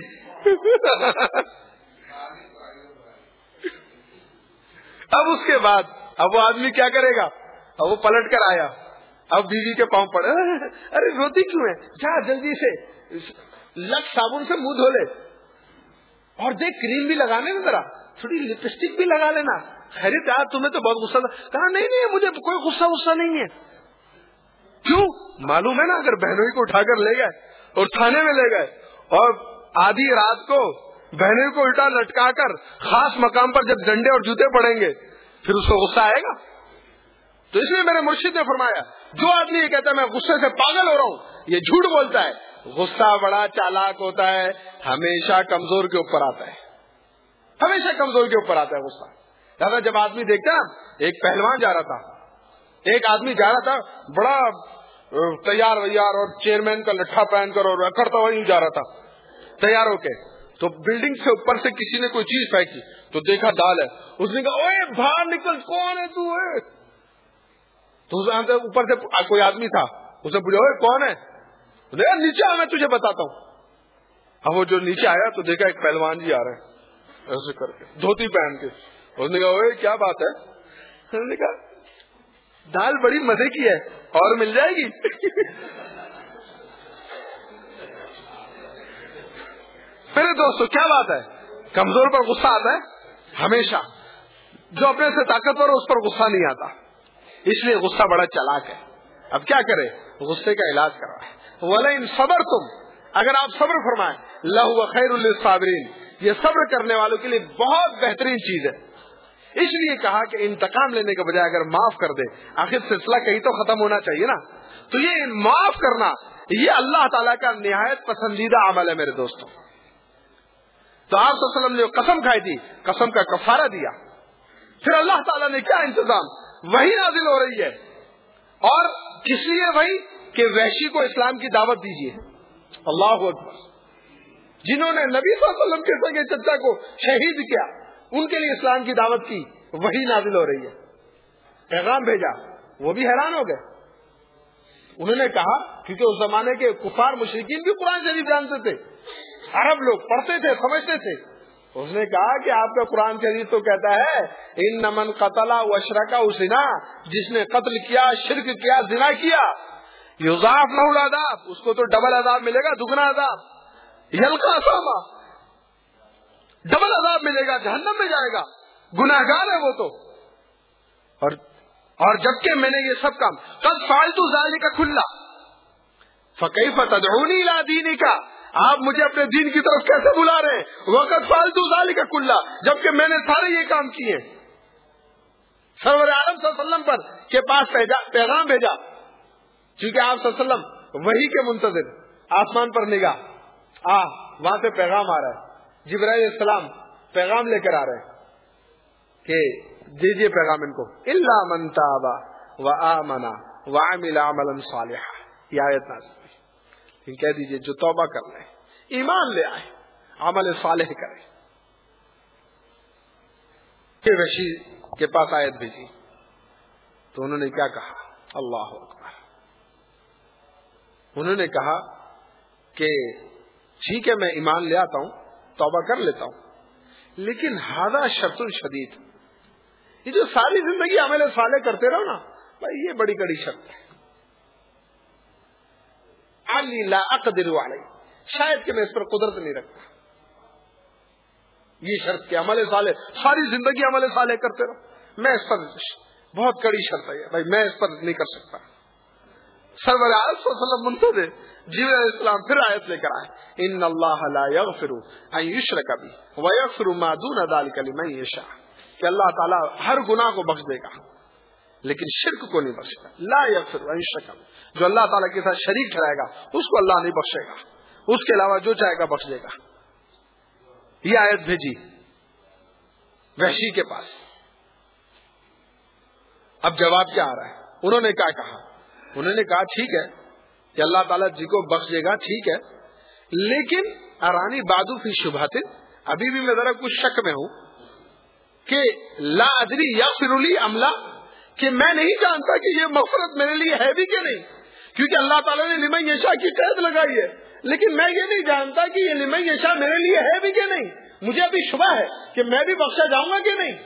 اب اس کے بعد اب وہ آدمی کیا کرے گا، اب وہ پلٹ کر آیا، اب بیوی کے پاؤں پڑے، ارے روتی کیوں ہے، جا جلدی سے لگ صابن سے منہ دھو لے، اور دیکھ کریم بھی لگانے نا، ذرا تھوڑی لپسٹک بھی لگا لینا. خیریت یار تمہیں تو بہت غصہ تھا. کہا نہیں نہیں مجھے کوئی غصہ غصہ نہیں ہے. کیوں؟ معلوم ہے نا اگر بہنوئی کو اٹھا کر لے گئے اور تھانے میں لے گئے اور آدھی رات کو بہنوئی کو الٹا لٹکا کر خاص مقام پر جب ڈنڈے اور جوتے پڑیں گے پھر اس کو غصہ آئے گا. تو اس لیے میرے مرشد نے فرمایا جو آدمی یہ کہتا ہے میں غصے سے پاگل ہو رہا ہوں یہ جھوٹ بولتا ہے. غصہ بڑا چالاک ہوتا ہے، ہمیشہ کمزور کے اوپر آتا ہے، ہمیشہ کمزور کے اوپر آتا ہے غصہ. دادا جب آدمی دیکھتا ایک پہلوان جا رہا تھا، ایک آدمی جا رہا تھا بڑا تیار ویار اور چیئرمین کا لٹھا پہن کر اور کرتا وہیں جا رہا تھا تیار ہو کے، تو بلڈنگ سے اوپر سے کسی نے کوئی چیز پھینکی تو دیکھا دال ہے. اس نے کہا اوے باہر نکل، کون ہے تو ہے؟ تو اوپر سے کوئی آدمی تھا، اسے پوچھا اوے کون ہے؟ نیچے آ میں تجھے بتاتا ہوں. اب وہ جو نیچے آیا تو دیکھا ایک پہلوان جی آ رہے ہیں ایسے کر کے دھوتی پہن کے. اس نے کہا اوے کیا بات ہے؟ اس نے کہا دال بڑی مزے کی ہے اور مل جائے گی. میرے دوستو کیا بات ہے، کمزور پر غصہ آتا ہے ہمیشہ، جو اپنے سے طاقتور ہے اس پر غصہ نہیں آتا. اس لیے غصہ بڑا چالاک ہے. اب کیا کرے، غصے کا علاج کر رہا ہے. وَلَئِن صَبَرْتُمْ، اگر آپ صبر فرمائیں، لَهُوَ خَيْرٌ لِلصَّابِرِينَ، یہ صبر کرنے والوں کے لیے بہت بہترین چیز ہے. اس لیے کہا کہ انتقام لینے کے بجائے اگر معاف کر دے، آخر سلسلہ کہیں تو ختم ہونا چاہیے نا. تو یہ معاف کرنا یہ اللہ تعالیٰ کا نہایت پسندیدہ عمل ہے میرے دوستوں. تو آپ صلی اللہ علیہ وسلم نے جو قسم کھائی تھی قسم کا کفارہ دیا. پھر اللہ تعالیٰ نے کیا انتظام، وہی نازل ہو رہی ہے. اور کس لیے وہی کہ وحشی کو اسلام کی دعوت دیجیے. اللہ اکبر. جنہوں نے نبی صلی اللہ علیہ وسلم کے سگے چچا کو شہید کیا ان کے لیے اسلام کی دعوت کی، وہی نازل ہو رہی ہے. پیغام بھیجا، وہ بھی حیران ہو گئے. انہوں نے کہا کیونکہ اس زمانے کے کفار مشرکین بھی قرآن شریف جانتے تھے، عرب لوگ پڑھتے تھے سمجھتے تھے. اس نے کہا کہ آپ کا قرآن شریف تو کہتا ہے ان من قتل واشرک زنا، جس نے قتل کیا شرک کیا زنا کیا، یضاعف لہ العذاب، اس کو تو ڈبل عذاب ملے گا، دگنا عذاب، یلقا اثاما، ڈبل عذاب ملے گا، جہنم میں جائے گا، گناہگار ہے وہ تو. اور اور جبکہ میں نے یہ سب کام قد فعلت ذلک کلا فکیف تدعونی الی دینک، آپ مجھے اپنے دین کی طرف کیسے بلا رہے ہیں؟ وقت فعلت ذلک کلا، جبکہ میں نے سارے یہ کام کیے. سرور عالم صلی اللہ علیہ وسلم پر کے پاس پیغام بھیجا، کیونکہ آپ صلی اللہ علیہ وسلم وحی کے منتظر، آسمان پر نگاہ آ وہاں سے پیغام آ رہا ہے، جبرائیل علیہ السلام پیغام لے کر آ رہے ہیں کہ دیجیے پیغام ان کو، الا من تاب وآمن وعمل عملا صالحا. یہ آیت نازل ہوئی، کہہ دیجیے جو توبہ کر لے، ایمان لے آئے، عمل صالح کرے. پھر وحشی کے پاس آیت بھیجی تو انہوں نے کیا کہا، اللہ اکبر. انہوں نے کہا کہ ٹھیک ہے میں ایمان لے آتا ہوں، توبہ کر لیتا ہوں، لیکن ھذا شرط شدید، یہ جو ساری زندگی عمل صالح کرتے رہو نا بھائی، یہ بڑی کڑی شرط ہے. علی لا اقدر علی، شاید کہ میں اس پر قدرت نہیں رکھتا. یہ شرط کہ عمل صالح ساری زندگی عمل صالح کرتے رہو، میں اس پر بہت کڑی شرط ہے بھائی، میں اس پر نہیں کر سکتا. سرور عالم صلی اللہ علیہ وسلم منتظر، جبرائیل علیہ السلام پھر آیت لے کر آئے، ان اللہ لا یغفر ان یشرک بہ ویغفر ما دون ذلک لمن یشاء، کہ اللہ تعالیٰ ہر گناہ کو بخش دے گا لیکن شرک کو نہیں بخشے گا. لا یغفر ان یشرک بہ، جو اللہ تعالیٰ کے ساتھ شریک ٹھہرائے گا اس کو اللہ نہیں بخشے گا، اس کے علاوہ جو چاہے گا بخش دے گا. یہ آیت بھیجی وحشی کے پاس. اب جواب کیا آ رہا ہے؟ انہوں نے کیا کہا؟ انہوں نے کہا ٹھیک ہے کہ اللہ تعالیٰ جی کو بخش دے گا، ٹھیک ہے، لیکن ارانی بادو فی شبہات، ابھی بھی میں ذرا کچھ شک میں ہوں کہ لا ادری یغفر لی ام لا، کہ میں نہیں جانتا کہ یہ مغفرت میرے لیے ہے بھی کہ نہیں، کیونکہ اللہ تعالیٰ نے لمن یشاء کی قید لگائی ہے، لیکن میں یہ نہیں جانتا کہ یہ لمن یشاء میرے لیے ہے بھی کہ نہیں. مجھے ابھی شبہ ہے کہ میں بھی بخشا جاؤں گا کہ نہیں.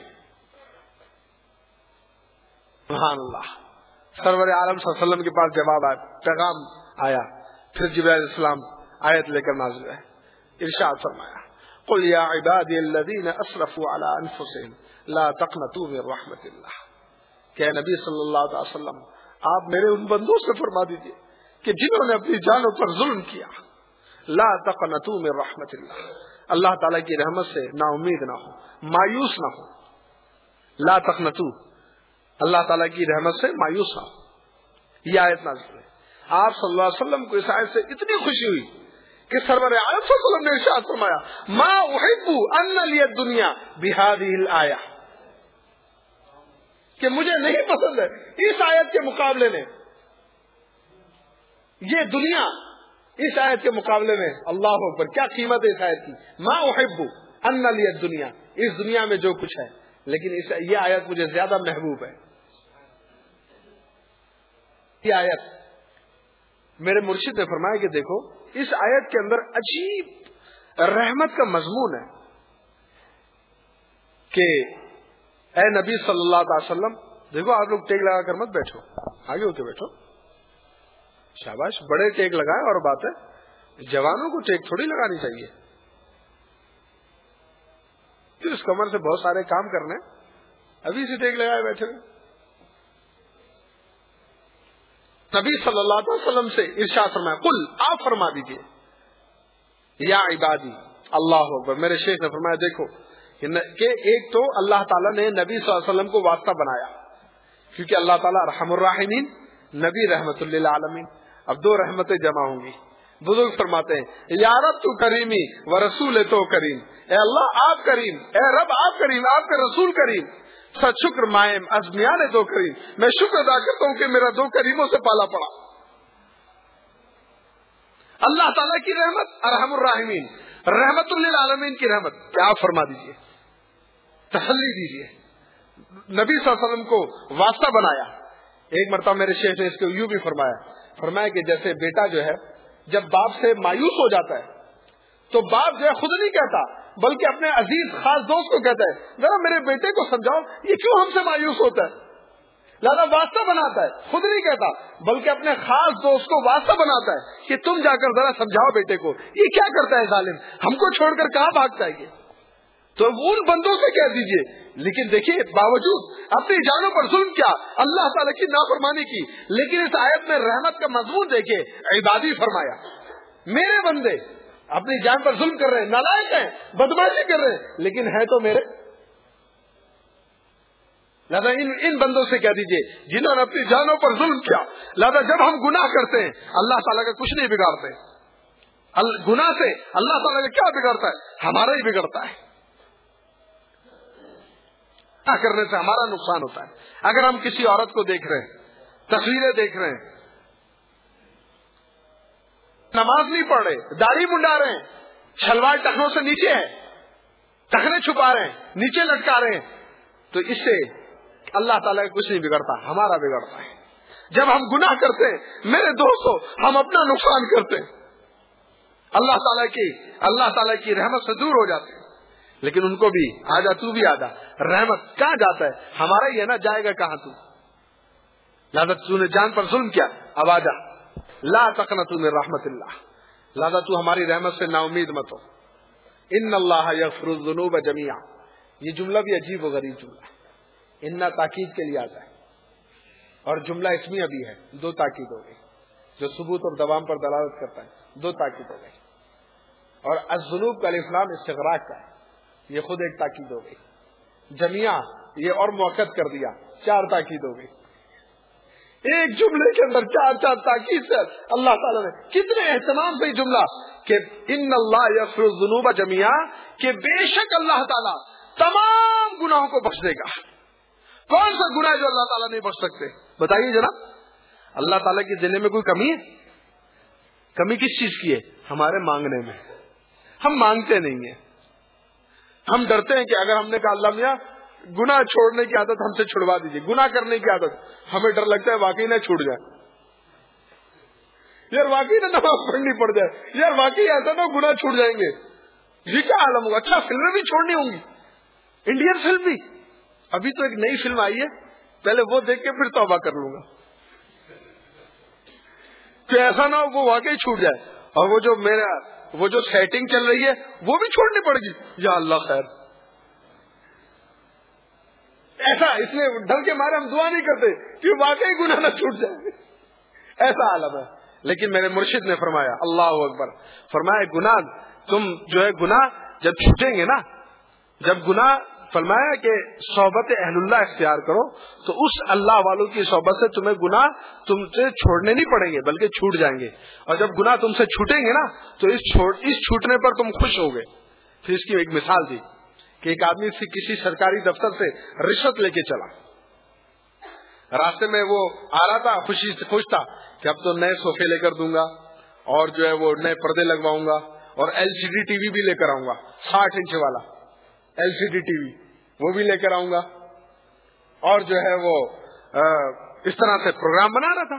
سبحان اللہ. سرور عالم صلی اللہ علیہ وسلم کے پاس جواب آیا، پیغام آیا. پھر جبرائیل علیہ السلام آیت لے کر نازل ہے. ارشاد فرمایا قل یا عبادی الذین اسرفوا علی انفسهم لا تقنطوا من رحمت اللہ. کہ نبی صلی اللہ علیہ وسلم آپ میرے ان بندوں سے فرما دیجئے کہ جنہوں نے اپنی جانوں پر ظلم کیا، لا تقنطوا من رحمت اللہ، اللہ تعالیٰ کی رحمت سے نا امید نہ ہو، مایوس نہ ہو. لا تقنطوا، اللہ تعالیٰ کی رحمت سے مایوس نہ ہو. یہ آیت نازل ہے. آپ صلی اللہ علیہ وسلم کو اس آیت سے اتنی خوشی ہوئی کہ سرور عالم صلی اللہ علیہ وسلم نے ارشاد فرمایا ما احب ان لی الدنیا بهذه الآیہ، کہ مجھے نہیں پسند ہے اس آیت کے مقابلے میں یہ دنیا، اس آیت کے مقابلے میں اللہ اکبر کیا قیمت ہے اس آیت کی. ما احب ان لی الدنیا، اس دنیا میں جو کچھ ہے، لیکن اس یہ آیت مجھے زیادہ محبوب ہے. یہ آیت میرے مرشد نے فرمایا کہ دیکھو اس آیت کے اندر عجیب رحمت کا مضمون ہے کہ اے نبی صلی اللہ علیہ وسلم، دیکھو آپ لوگ ٹیک لگا کر مت بیٹھو، آگے ہو کے بیٹھو. شاباش، بڑے ٹیک لگائیں اور بات ہے، جوانوں کو ٹیک تھوڑی لگانی چاہیے. اس کمر سے بہت سارے کام کرنے، ابھی سے ٹیک لگائے بیٹھے. نبی صلی اللہ علیہ وسلم سے ارشاد فرمایا قل، آپ فرما دیجئے یا عبادی. اللہ اکبر. میرے شیخ نے فرمایا دیکھو کہ ایک تو اللہ تعالیٰ نے نبی صلی اللہ علیہ وسلم کو واسطہ بنایا، کیونکہ اللہ تعالیٰ رحم الراحمین، نبی رحمت للعالمین. اب دو رحمتیں جمع ہوں گی. بزرگ فرماتے ہیں یا رب تو کریمی و رسول تو کریم، اے اللہ آپ کریم، اے رب آپ کریم، آپ کا رسول کریم. سچ شکر مائم ازمیان دو کریم، میں شکر ادا کرتا ہوں کہ میرا دو کریموں سے پالا پڑا. اللہ تعالیٰ کی رحمت، ارحم الراحمین، رحمت للعالمین کی رحمت. کیا آپ فرما دیجئے، تسلی دیجئے. نبی صلی اللہ علیہ وسلم کو واسطہ بنایا. ایک مرتبہ میرے شیخ نے اس کو یوں بھی فرمایا فرمایا کہ جیسے بیٹا جو ہے جب باپ سے مایوس ہو جاتا ہے تو باپ جو ہے خود نہیں کہتا بلکہ اپنے عزیز خاص دوست کو کہتا ہے ذرا میرے بیٹے کو سمجھاؤ یہ کیوں ہم سے مایوس ہوتا ہے. لہذا واسطہ بناتا ہے، خود نہیں کہتا بلکہ اپنے خاص دوست کو واسطہ بناتا ہے کہ تم جا کر ذرا سمجھاؤ بیٹے کو یہ کیا کرتا ہے ظالم، ہم کو چھوڑ کر کہاں بھاگتا ہے. یہ تو ان بندوں سے کہہ دیجئے. لیکن دیکھیے باوجود اپنی جانوں پر ظلم کیا، اللہ تعالیٰ کی نافرمانی کی، لیکن اس آیت میں رحمت کا مضمون دیکھے عبادی فرمایا. میرے بندے اپنی جان پر ظلم کر رہے ہیں، نالائق ہیں، بدماشی کر رہے ہیں، لیکن ہے تو میرے. لہذا ان, ان بندوں سے کہہ دیجئے جنہوں نے اپنی جانوں پر ظلم کیا. لہذا جب ہم گناہ کرتے ہیں اللہ تعالیٰ کا کچھ نہیں بگاڑتے. گناہ سے اللہ تعالیٰ کا کیا بگڑتا ہے، ہمارا ہی بگڑتا ہے. کرنے سے ہمارا نقصان ہوتا ہے. اگر ہم کسی عورت کو دیکھ رہے ہیں، تصویریں دیکھ رہے ہیں، نماز نہیں پڑھ رہے، داڑھی منڈا رہے ہیں، شلوار ٹخنوں سے نیچے ہے، ٹخنے چھپا رہے ہیں، نیچے لٹکا رہے ہیں، تو اس سے اللہ تعالیٰ کا کچھ نہیں بگڑتا، ہمارا بگڑتا ہے. جب ہم گناہ کرتے ہیں میرے دوستوں ہم اپنا نقصان کرتے ہیں، اللہ تعالیٰ کی اللہ تعالیٰ کی رحمت سے دور ہو جاتے ہیں. لیکن ان کو بھی آجا تو بھی آجا، رحمت کہاں جاتا ہے، ہمارا ہی ہے نا، جائے گا کہاں تو. لہذا تو نے جان پر ظلم کیا، اب آجا لا تقنطوا من رحمت اللہ. لہذا تو ہماری رحمت سے نا امید مت ہو. ان اللہ یغفر الذنوب جميعا. یہ جملہ بھی عجیب و غریب جملہ ہے. ان تاکید کے لیے آتا ہے اور جملہ اسمیہ بھی ہے، دو تاکید ہو گئی جو ثبوت اور دوام پر دلالت کرتا ہے، دو تاکید ہو گئی. اور الذنوب کا الف لام استغراق کا ہے، یہ خود ایک تاکید ہو گئی. جميعا یہ اور موقت کر دیا، چار تاکید ہو گئی. ایک جملے کے اندر چار چار تاکید سے اللہ تعالیٰ نے کتنے اہتمام سے جملہ کہ ان اللہ یغفر الذنوب جميعا، کہ بے شک اللہ تعالیٰ تمام तमाम गुनाहों को बख्श देगा। कौन सा गुनाह जो अल्लाह ताला नहीं बख्श सकते? बताइए जनाब, अल्लाह ताला की देने में कोई कमी है? कमी किस चीज की है? हमारे मांगने में। हम मांगते नहीं है, हम डरते हैं कि अगर हमने कहा अल्लाह मियां गुनाह छोड़ने की आदत हमसे छुड़वा दीजिए, गुनाह करने की आदत, हमें डर लगता है वाकई ना छूट जाए, यार वाकई ना नमाज पढ़नी पड़ जाए, यार वाकई ऐसा ना गुनाह छूट जाएंगे, ये क्या आलम होगा। अच्छा, फिल्में भी छोड़नी होंगी, इंडियन फिल्म भी। अभी तो एक नई फिल्म आई है, पहले वो देख के फिर तौबा कर लूंगा कि ऐसा ना वो वाकई छूट जाए। और वो जो मेरा वो जो सेटिंग चल रही है वो भी छोड़नी पड़ेगी, या अल्लाह खैर। ऐसा इसलिए डर के मारे हम दुआ नहीं करते कि वाकई गुनाह ना छूट जाए, ऐसा आलम है। लेकिन मेरे मुर्शिद ने फरमाया, अल्लाह अकबर, फरमाया गुनाह तुम जो है गुनाह जब छूटेंगे ना, जब गुनाह फरमाया कि सोहबत अहलुल्लाह इख्तियार करो तो उस अल्लाह वालों की सोहबत से तुम्हें गुनाह तुमसे छोड़ने नहीं पड़ेंगे बल्कि छूट जाएंगे। और जब गुनाह तुमसे छूटेंगे ना तो इस छोड़ इस छूटने पर तुम खुश होगे। फिर इसकी एक मिसाल दी कि एक आदमी से किसी सरकारी दफ्तर से रिश्वत लेके चला, रास्ते में वो आ रहा था, खुशी से खुश था कि अब तो नए सोफे लेकर दूंगा और जो है वो नए पर्दे लगवाऊंगा और एलसीडी टीवी भी लेकर आऊंगा, साठ इंच वाला एलसीडी टीवी वो भी लेकर आऊंगा, और जो है वो आ, इस तरह से प्रोग्राम बना रहा था।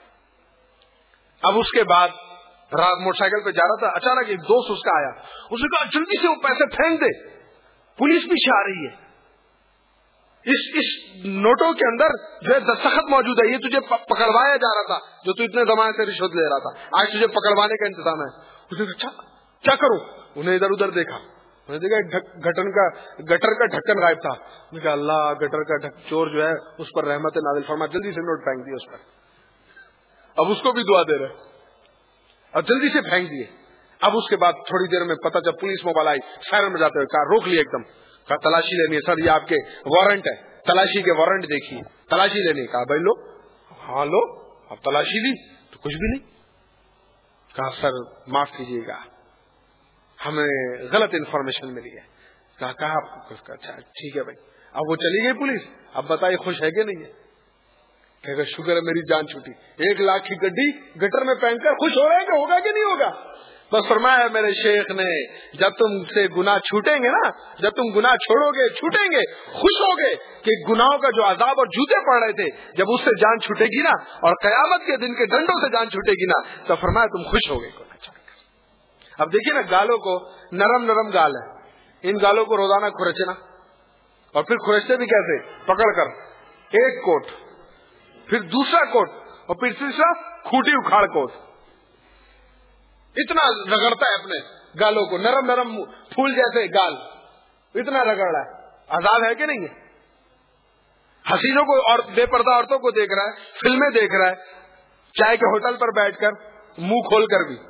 अब उसके बाद रात मोटरसाइकिल पे जा रहा था, अचानक एक दोस्त उसका आया, उसने कहा जल्दी से वो पैसे फेंक दे, पुलिस पीछे आ रही है, इस इस नोटों के अंदर जो है दस्तखत मौजूद है, ये तुझे पकड़वाया जा रहा था जो तू इतने जमाने से रिश्वत ले रहा था, आज तुझे पकड़वाने का इंतजाम है। उसने कहा अच्छा क्या करूं? उन्हें इधर उधर देखा, उन्हें देखा गटर का गटर का ढक्कन गायब था। उन्होंने कहा अल्लाह, गटर का ढक चोर जो है उस पर रहमत नाजिल फरमा, जल्दी से नोट फेंक दिए उस पर। अब उसको भी दुआ दे रहे और जल्दी से फेंक दिए। अब उसके बाद थोड़ी देर में पता जब पुलिस मोबाइल आई, सायरन में जाते हुए कहा रोक लिया एकदम, कहा तलाशी लेनी है सर, ये आपके वारंट है, तलाशी के वारंट देखिए, तलाशी लेनी। कहा भाई लो, हाँ लो। अब तलाशी ली तो कुछ भी नहीं। कहा सर माफ कीजिएगा, हमें गलत इन्फॉर्मेशन मिली है। कहा कहा अच्छा ठीक है भाई। अब वो चली गई पुलिस, अब बताइए खुश है कि नहीं है? कहेगा शुक्र है मेरी जान छूटी, एक लाख की गड्डी गटर में पहनकर खुश हो रहे हैं कि होगा कि नहीं होगा? बस फरमाया मेरे शेख ने, जब तुमसे गुनाह छूटेंगे ना, जब तुम गुनाह छोड़ोगे छूटेंगे, खुश होगे कि गुनाहों का जो अजाब और जूते पड़ रहे थे जब उससे जान छूटेगी ना, और कयामत के दिन के डंडों से जान छूटेगी ना, तो फरमाया तुम खुश होगे। अब देखिए ना, गालों को नरम नरम गाल है, इन गालों को रोजाना खुरचना, और फिर खुरचते भी कैसे? पकड़कर एक कोट, फिर दूसरा कोट, और फिर तीसरा खूंटी उखाड़ कोट, इतना रगड़ता है अपने गालों को, नरम नरम फूल जैसे गाल, इतना रगड़ रहा है। आजाद है कि नहीं है? हसीनों को और बेपर्दा औरतों को देख रहा है, फिल्में देख रहा है, चाय के होटल पर बैठकर मुंह खोलकर भी,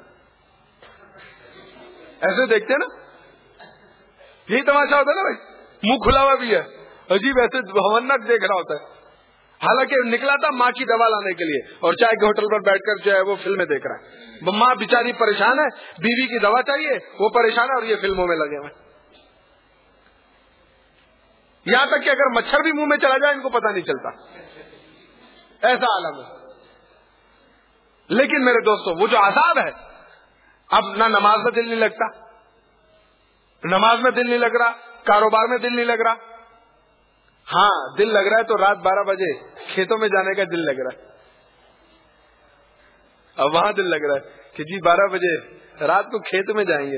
ऐसे देखते हैं ना, यही तमाशा होता है ना भाई, मुंह खुला हुआ भी है, अजीब ऐसे भवनक देख रहा होता है, हालांकि निकला था माँ की दवा लाने के लिए और चाय के होटल पर बैठकर जो है वो फिल्में देख रहा है। माँ बेचारी परेशान है, बीवी की दवा चाहिए, वो परेशान है और ये फिल्मों में लगे हुए। यहां तक कि अगर मच्छर भी मुंह में चला जाए इनको पता नहीं चलता, ऐसा आलम है। लेकिन मेरे दोस्तों, वो जो आजाद है, अब ना नमाज में दिल नहीं लगता, नमाज में दिल नहीं लग रहा, कारोबार में दिल नहीं लग रहा। हाँ दिल लग रहा है तो रात बारह बजे खेतों में जाने का दिल लग रहा है। अब वहां दिल लग रहा है कि जी बारह बजे रात को खेत में जाएंगे,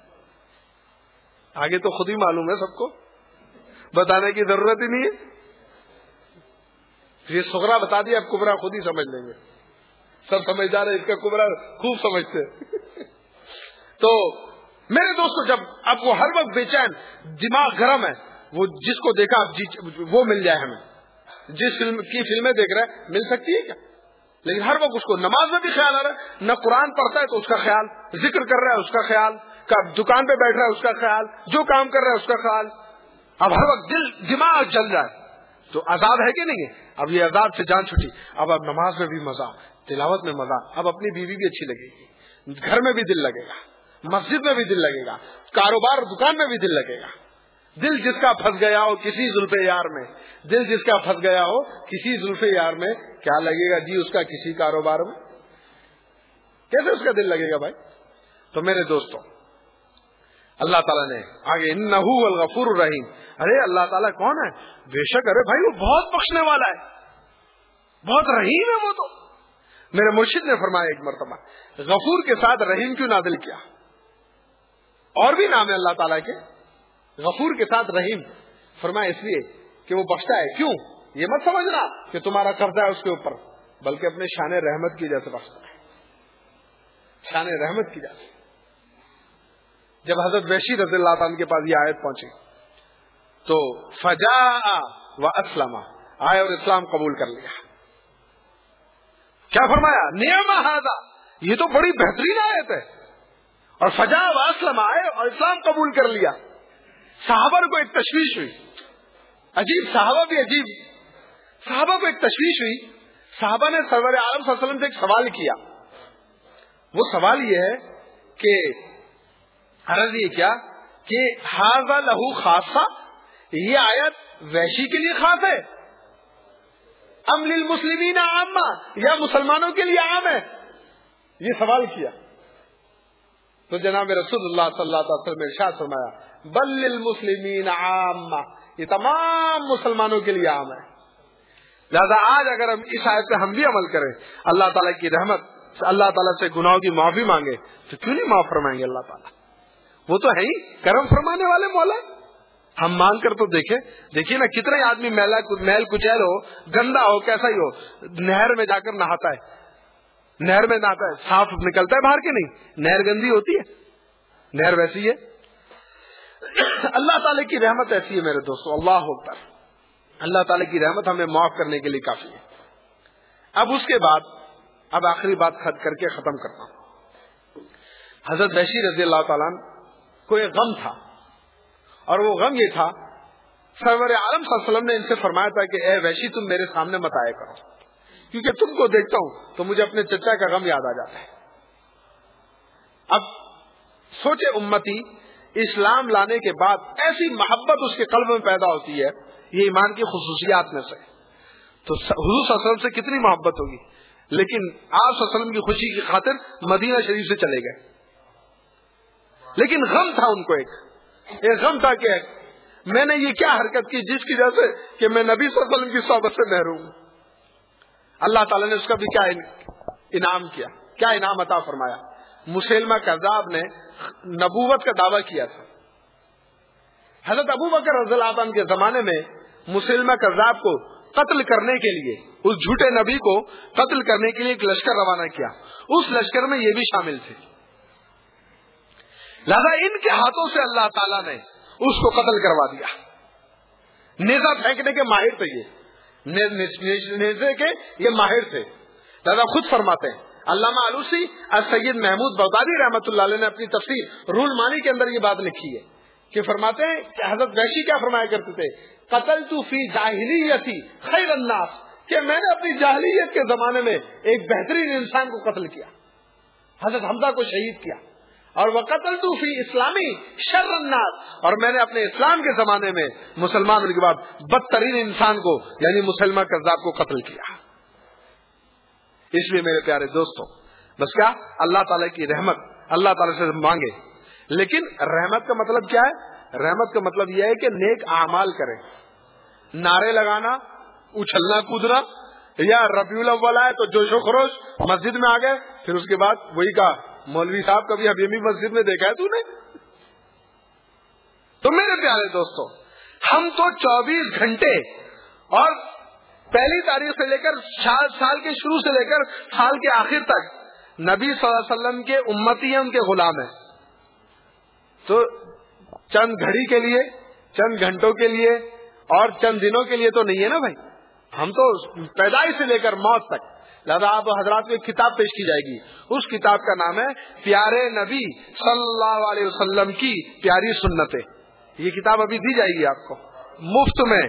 आगे तो खुद ही मालूम है सबको, बताने की जरूरत ही नहीं है। ये सुगरा बता दिया, अब कुबरा खुद ही समझ लेंगे, सब समझदार है, इसका कुबरा खूब समझते तो मेरे दोस्तों, जब अब वो हर वक्त बेचैन, दिमाग गर्म है, वो जिसको देखा वो मिल जाए हमें, जिस फिल्म की फिल्में देख रहा है मिल सकती है क्या? लेकिन हर वक्त उसको नमाज में भी ख्याल आ रहा है, न कुरान पढ़ता है तो उसका ख्याल, जिक्र कर रहा है उसका ख्याल, कब दुकान पे बैठ रहा है उसका ख्याल, जो काम कर रहा है उसका ख्याल। अब हर वक्त दिल दिमाग चल रहा है, तो आजाद है कि नहीं है? अब ये आजाद से जान छुटी, अब अब नमाज में भी मजा, तिलावत में मजा, अब अपनी बीवी भी अच्छी लगेगी, घर में भी दिल लगेगा, मस्जिद में भी दिल लगेगा, कारोबार दुकान में भी दिल लगेगा, دل جس کا پھنس گیا ہو کسی زلف یار میں، دل جس کا پھنس گیا ہو کسی زلف یار میں، کیا لگے گا جی اس کا کسی کاروبار میں؟ کیسے اس کا دل لگے گا بھائی؟ تو میرے دوستوں، اللہ تعالیٰ نے آگے انہ الغفور الرحیم، ارے اللہ تعالیٰ کون ہے؟ بے شک، ارے بھائی وہ بہت بخشنے والا ہے، بہت رحیم ہے وہ تو۔ میرے مرشد نے فرمایا ایک مرتبہ، غفور کے ساتھ رحیم کیوں نازل کیا؟ اور بھی نام ہے اللہ تعالیٰ کے، غفور کے ساتھ رحیم فرمایا اس لیے کہ وہ بخشتا ہے۔ کیوں؟ یہ مت سمجھنا کہ تمہارا قرضہ ہے اس کے اوپر، بلکہ اپنے شان رحمت کی وجہ سے بخشتا ہے، شان رحمت کی وجہ سے۔ جب حضرت وحشی رضی اللہ عنہ کے پاس یہ آیت پہنچی تو فجاء واسلم، آئے اور اسلام قبول کر لیا۔ کیا فرمایا؟ نعم ھذا، یہ تو بڑی بہترین آیت ہے۔ اور فجاء واسلم، آئے اور اسلام قبول کر لیا۔ صحابہ کو ایک تشویش ہوئی، عجیب، صحابہ بھی عجیب، صحابہ کو ایک تشویش ہوئی۔ صحابہ نے سرور عالم صلی اللہ علیہ وسلم سے ایک سوال کیا۔ وہ سوال یہ ہے کہ عرض یہ کیا کہ ھذا لہو خاصہ، یہ آیت وحشی کے لیے خاص ہے، ام للمسلمین عامہ، یا مسلمانوں کے لیے عام ہے؟ یہ سوال کیا تو جناب رسول اللہ صلی اللہ علیہ وسلم نے ارشاد فرمایا بل للمسلمین عامہ، یہ تمام مسلمانوں کے لیے عام ہے۔ لہذا آج اگر ہم اس آیت پہ ہم بھی عمل کریں، اللہ تعالیٰ کی رحمت، اللہ تعالیٰ سے گناہوں کی معافی مانگے، تو کیوں نہیں معاف فرمائیں گے اللہ تعالیٰ؟ وہ تو ہے ہی کرم فرمانے والے مولا۔ ہم مانگ کر تو دیکھیں، دیکھیے نا کتنے آدمی میلا میل کچیل ہو، گندا ہو، کیسا ہی ہو، نہر میں جا کر نہاتا ہے، نہر میں نہاتا ہے، صاف نکلتا ہے باہر کے نہیں، نہر گندی ہوتی ہے، نہر ویسی ہے۔ اللہ تعالیٰ کی رحمت ایسی ہے میرے دوستو، اللہ اکبر، اللہ تعالیٰ کی رحمت ہمیں معاف کرنے کے لیے کافی ہے۔ اب اس کے بعد اب آخری بات خط کر کے ختم کرتا ہوں۔ حضرت وحشی رضی اللہ تعالیٰ کو ایک غم تھا، اور وہ غم یہ تھا، سرور عالم صلی اللہ علیہ وسلم نے ان سے فرمایا تھا کہ اے وحشی تم میرے سامنے مت آیا کرو، کیونکہ تم کو دیکھتا ہوں تو مجھے اپنے چچا کا غم یاد آ جاتا ہے۔ اب سوچے امتی، اسلام لانے کے بعد ایسی محبت اس کے قلب میں پیدا ہوتی ہے، یہ ایمان کی خصوصیات میں سے، تو حضور صلی اللہ علیہ وسلم سے کتنی محبت ہوگی، لیکن آپ صلی اللہ علیہ وسلم کی خوشی کی خاطر مدینہ شریف سے چلے گئے، لیکن غم تھا ان کو، ایک ایک غم تھا کہ میں نے یہ کیا حرکت کی جس کی وجہ سے کہ میں نبی صلی اللہ علیہ وسلم کی صحبت سے محروم ہوں۔ اللہ تعالیٰ نے اس کا بھی کیا انعام کیا، کیا انعام عطا فرمایا۔ مسیلمہ کذاب نے نبوت کا دعویٰ کیا تھا، حضرت ابو بکر رضی اللہ عنہ کے زمانے میں مسیلمہ کذاب کو قتل کرنے کے لیے، اس جھوٹے نبی کو قتل کرنے کے لیے ایک لشکر روانہ کیا، اس لشکر میں یہ بھی شامل تھے، لہذا ان کے ہاتھوں سے اللہ تعالیٰ نے اس کو قتل کروا دیا۔ نیزہ پھینکنے کے ماہر تھے یہ، نیزے کے یہ ماہر تھے، لہذا خود فرماتے ہیں، علامہ علوسی السید محمود بغدادی رحمۃ اللہ علیہ نے اپنی تفسیر روح المعانی کے اندر یہ بات لکھی ہے کہ فرماتے ہیں کہ حضرت وحشی کیا فرمایا کرتے تھے، قتلت فی جاہلیتی خیر الناس، کہ میں نے اپنی جاہلیت کے زمانے میں ایک بہترین انسان کو قتل کیا، حضرت حمزہ کو شہید کیا، اور وقتلت فی اسلامی شر الناس، اور میں نے اپنے اسلام کے زمانے میں مسلمان ہونے کے بعد بدترین انسان کو یعنی مسلمہ کذاب کو قتل کیا۔ اس لیے میرے پیارے دوستوں، بس کیا اللہ تعالیٰ کی رحمت اللہ تعالیٰ سے مانگے، لیکن رحمت کا مطلب کیا ہے؟ رحمت کا مطلب یہ ہے کہ نیک اعمال کریں، نعرے لگانا، اچھلنا کودنا، یا ربیع الاول آئے تو جوش و خروش مسجد میں آ گئے، پھر اس کے بعد وہی کہا مولوی صاحب کبھی حبیبی مسجد میں دیکھا ہے تو نے؟ تو میرے پیارے دوستوں، ہم تو چوبیس گھنٹے اور پہلی تاریخ سے لے کر سال کے شروع سے لے کر سال کے آخر تک نبی صلی اللہ علیہ وسلم کے امتی ہیں، ان کے غلام ہیں، تو چند گھڑی کے لیے، چند گھنٹوں کے لیے اور چند دنوں کے لیے تو نہیں ہے نا بھائی، ہم تو پیدائش سے لے کر موت تک۔ لہذا آپ حضرات کو ایک کتاب پیش کی جائے گی، اس کتاب کا نام ہے پیارے نبی صلی اللہ علیہ وسلم کی پیاری سنتیں، یہ کتاب ابھی دی جائے گی آپ کو مفت میں،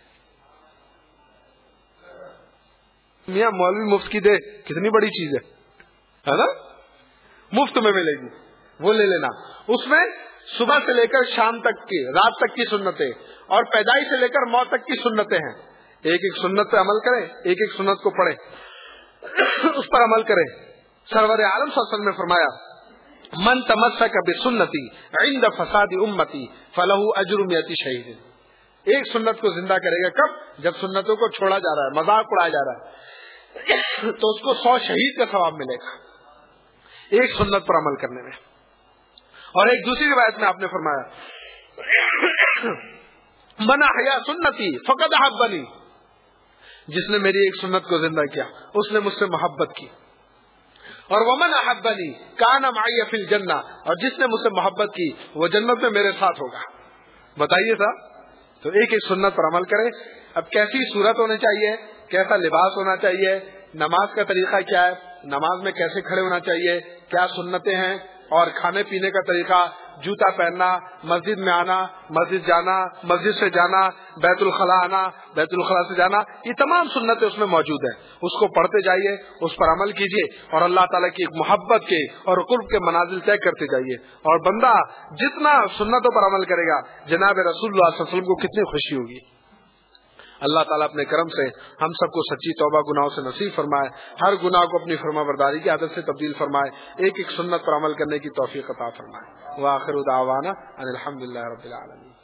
میاں مولوی مفت کی دے کتنی بڑی چیز ہے نا، مفت میں ملے گی، وہ لے لینا۔ اس میں صبح سے لے کر شام تک کی، رات تک کی سنتیں، اور پیدائش سے لے کر موت تک کی سنتیں ہیں. ایک ایک سنت پہ عمل کرے، ایک ایک سنت کو پڑھے، اس پر عمل کرے. سرور عالم صلی اللہ علیہ وسلم نے فرمایا من تمسک بسنتی عند فساد امتی فلہ اجر مئۃ شہید. ایک سنت کو زندہ کرے گا کب؟ جب سنتوں کو چھوڑا جا رہا ہے، مذاق اڑایا جا رہا ہے، تو اس کو سو شہید کا ثواب ملے گا ایک سنت پر عمل کرنے میں. اور ایک دوسری روایت میں آپ نے فرمایا من احیا سنتی فقد احبنی، جس نے میری ایک سنت کو زندہ کیا اس نے مجھ سے محبت کی. اور ومن احبنی کان معی فی الجنہ، اور جس نے مجھ سے محبت کی وہ جنت میں میرے ساتھ ہوگا. بتائیے صاحب، تو ایک ایک سنت پر عمل کرے. اب کیسی صورت ہونی چاہیے، کیسا لباس ہونا چاہیے، نماز کا طریقہ کیا ہے، نماز میں کیسے کھڑے ہونا چاہیے، کیا سنتیں ہیں، اور کھانے پینے کا طریقہ، جوتا پہننا، مسجد میں آنا، مسجد جانا، مسجد سے جانا، بیت الخلاء آنا، بیت الخلاء سے جانا، یہ تمام سنتیں اس میں موجود ہیں. اس کو پڑھتے جائیے، اس پر عمل کیجیے، اور اللہ تعالیٰ کی ایک محبت کے اور قرب کے منازل طے کرتے جائیے. اور بندہ جتنا سنتوں پر عمل کرے گا جناب رسول اللہ صلی اللہ علیہ وسلم کو کتنی خوشی ہوگی. اللہ تعالیٰ اپنے کرم سے ہم سب کو سچی توبہ گناہوں سے نصیب فرمائے، ہر گناہ کو اپنی فرما برداری کی عادت سے تبدیل فرمائے، ایک ایک سنت پر عمل کرنے کی توفیق عطا فرمائے. وآخر دعوانا ان الحمد للہ رب العالمین.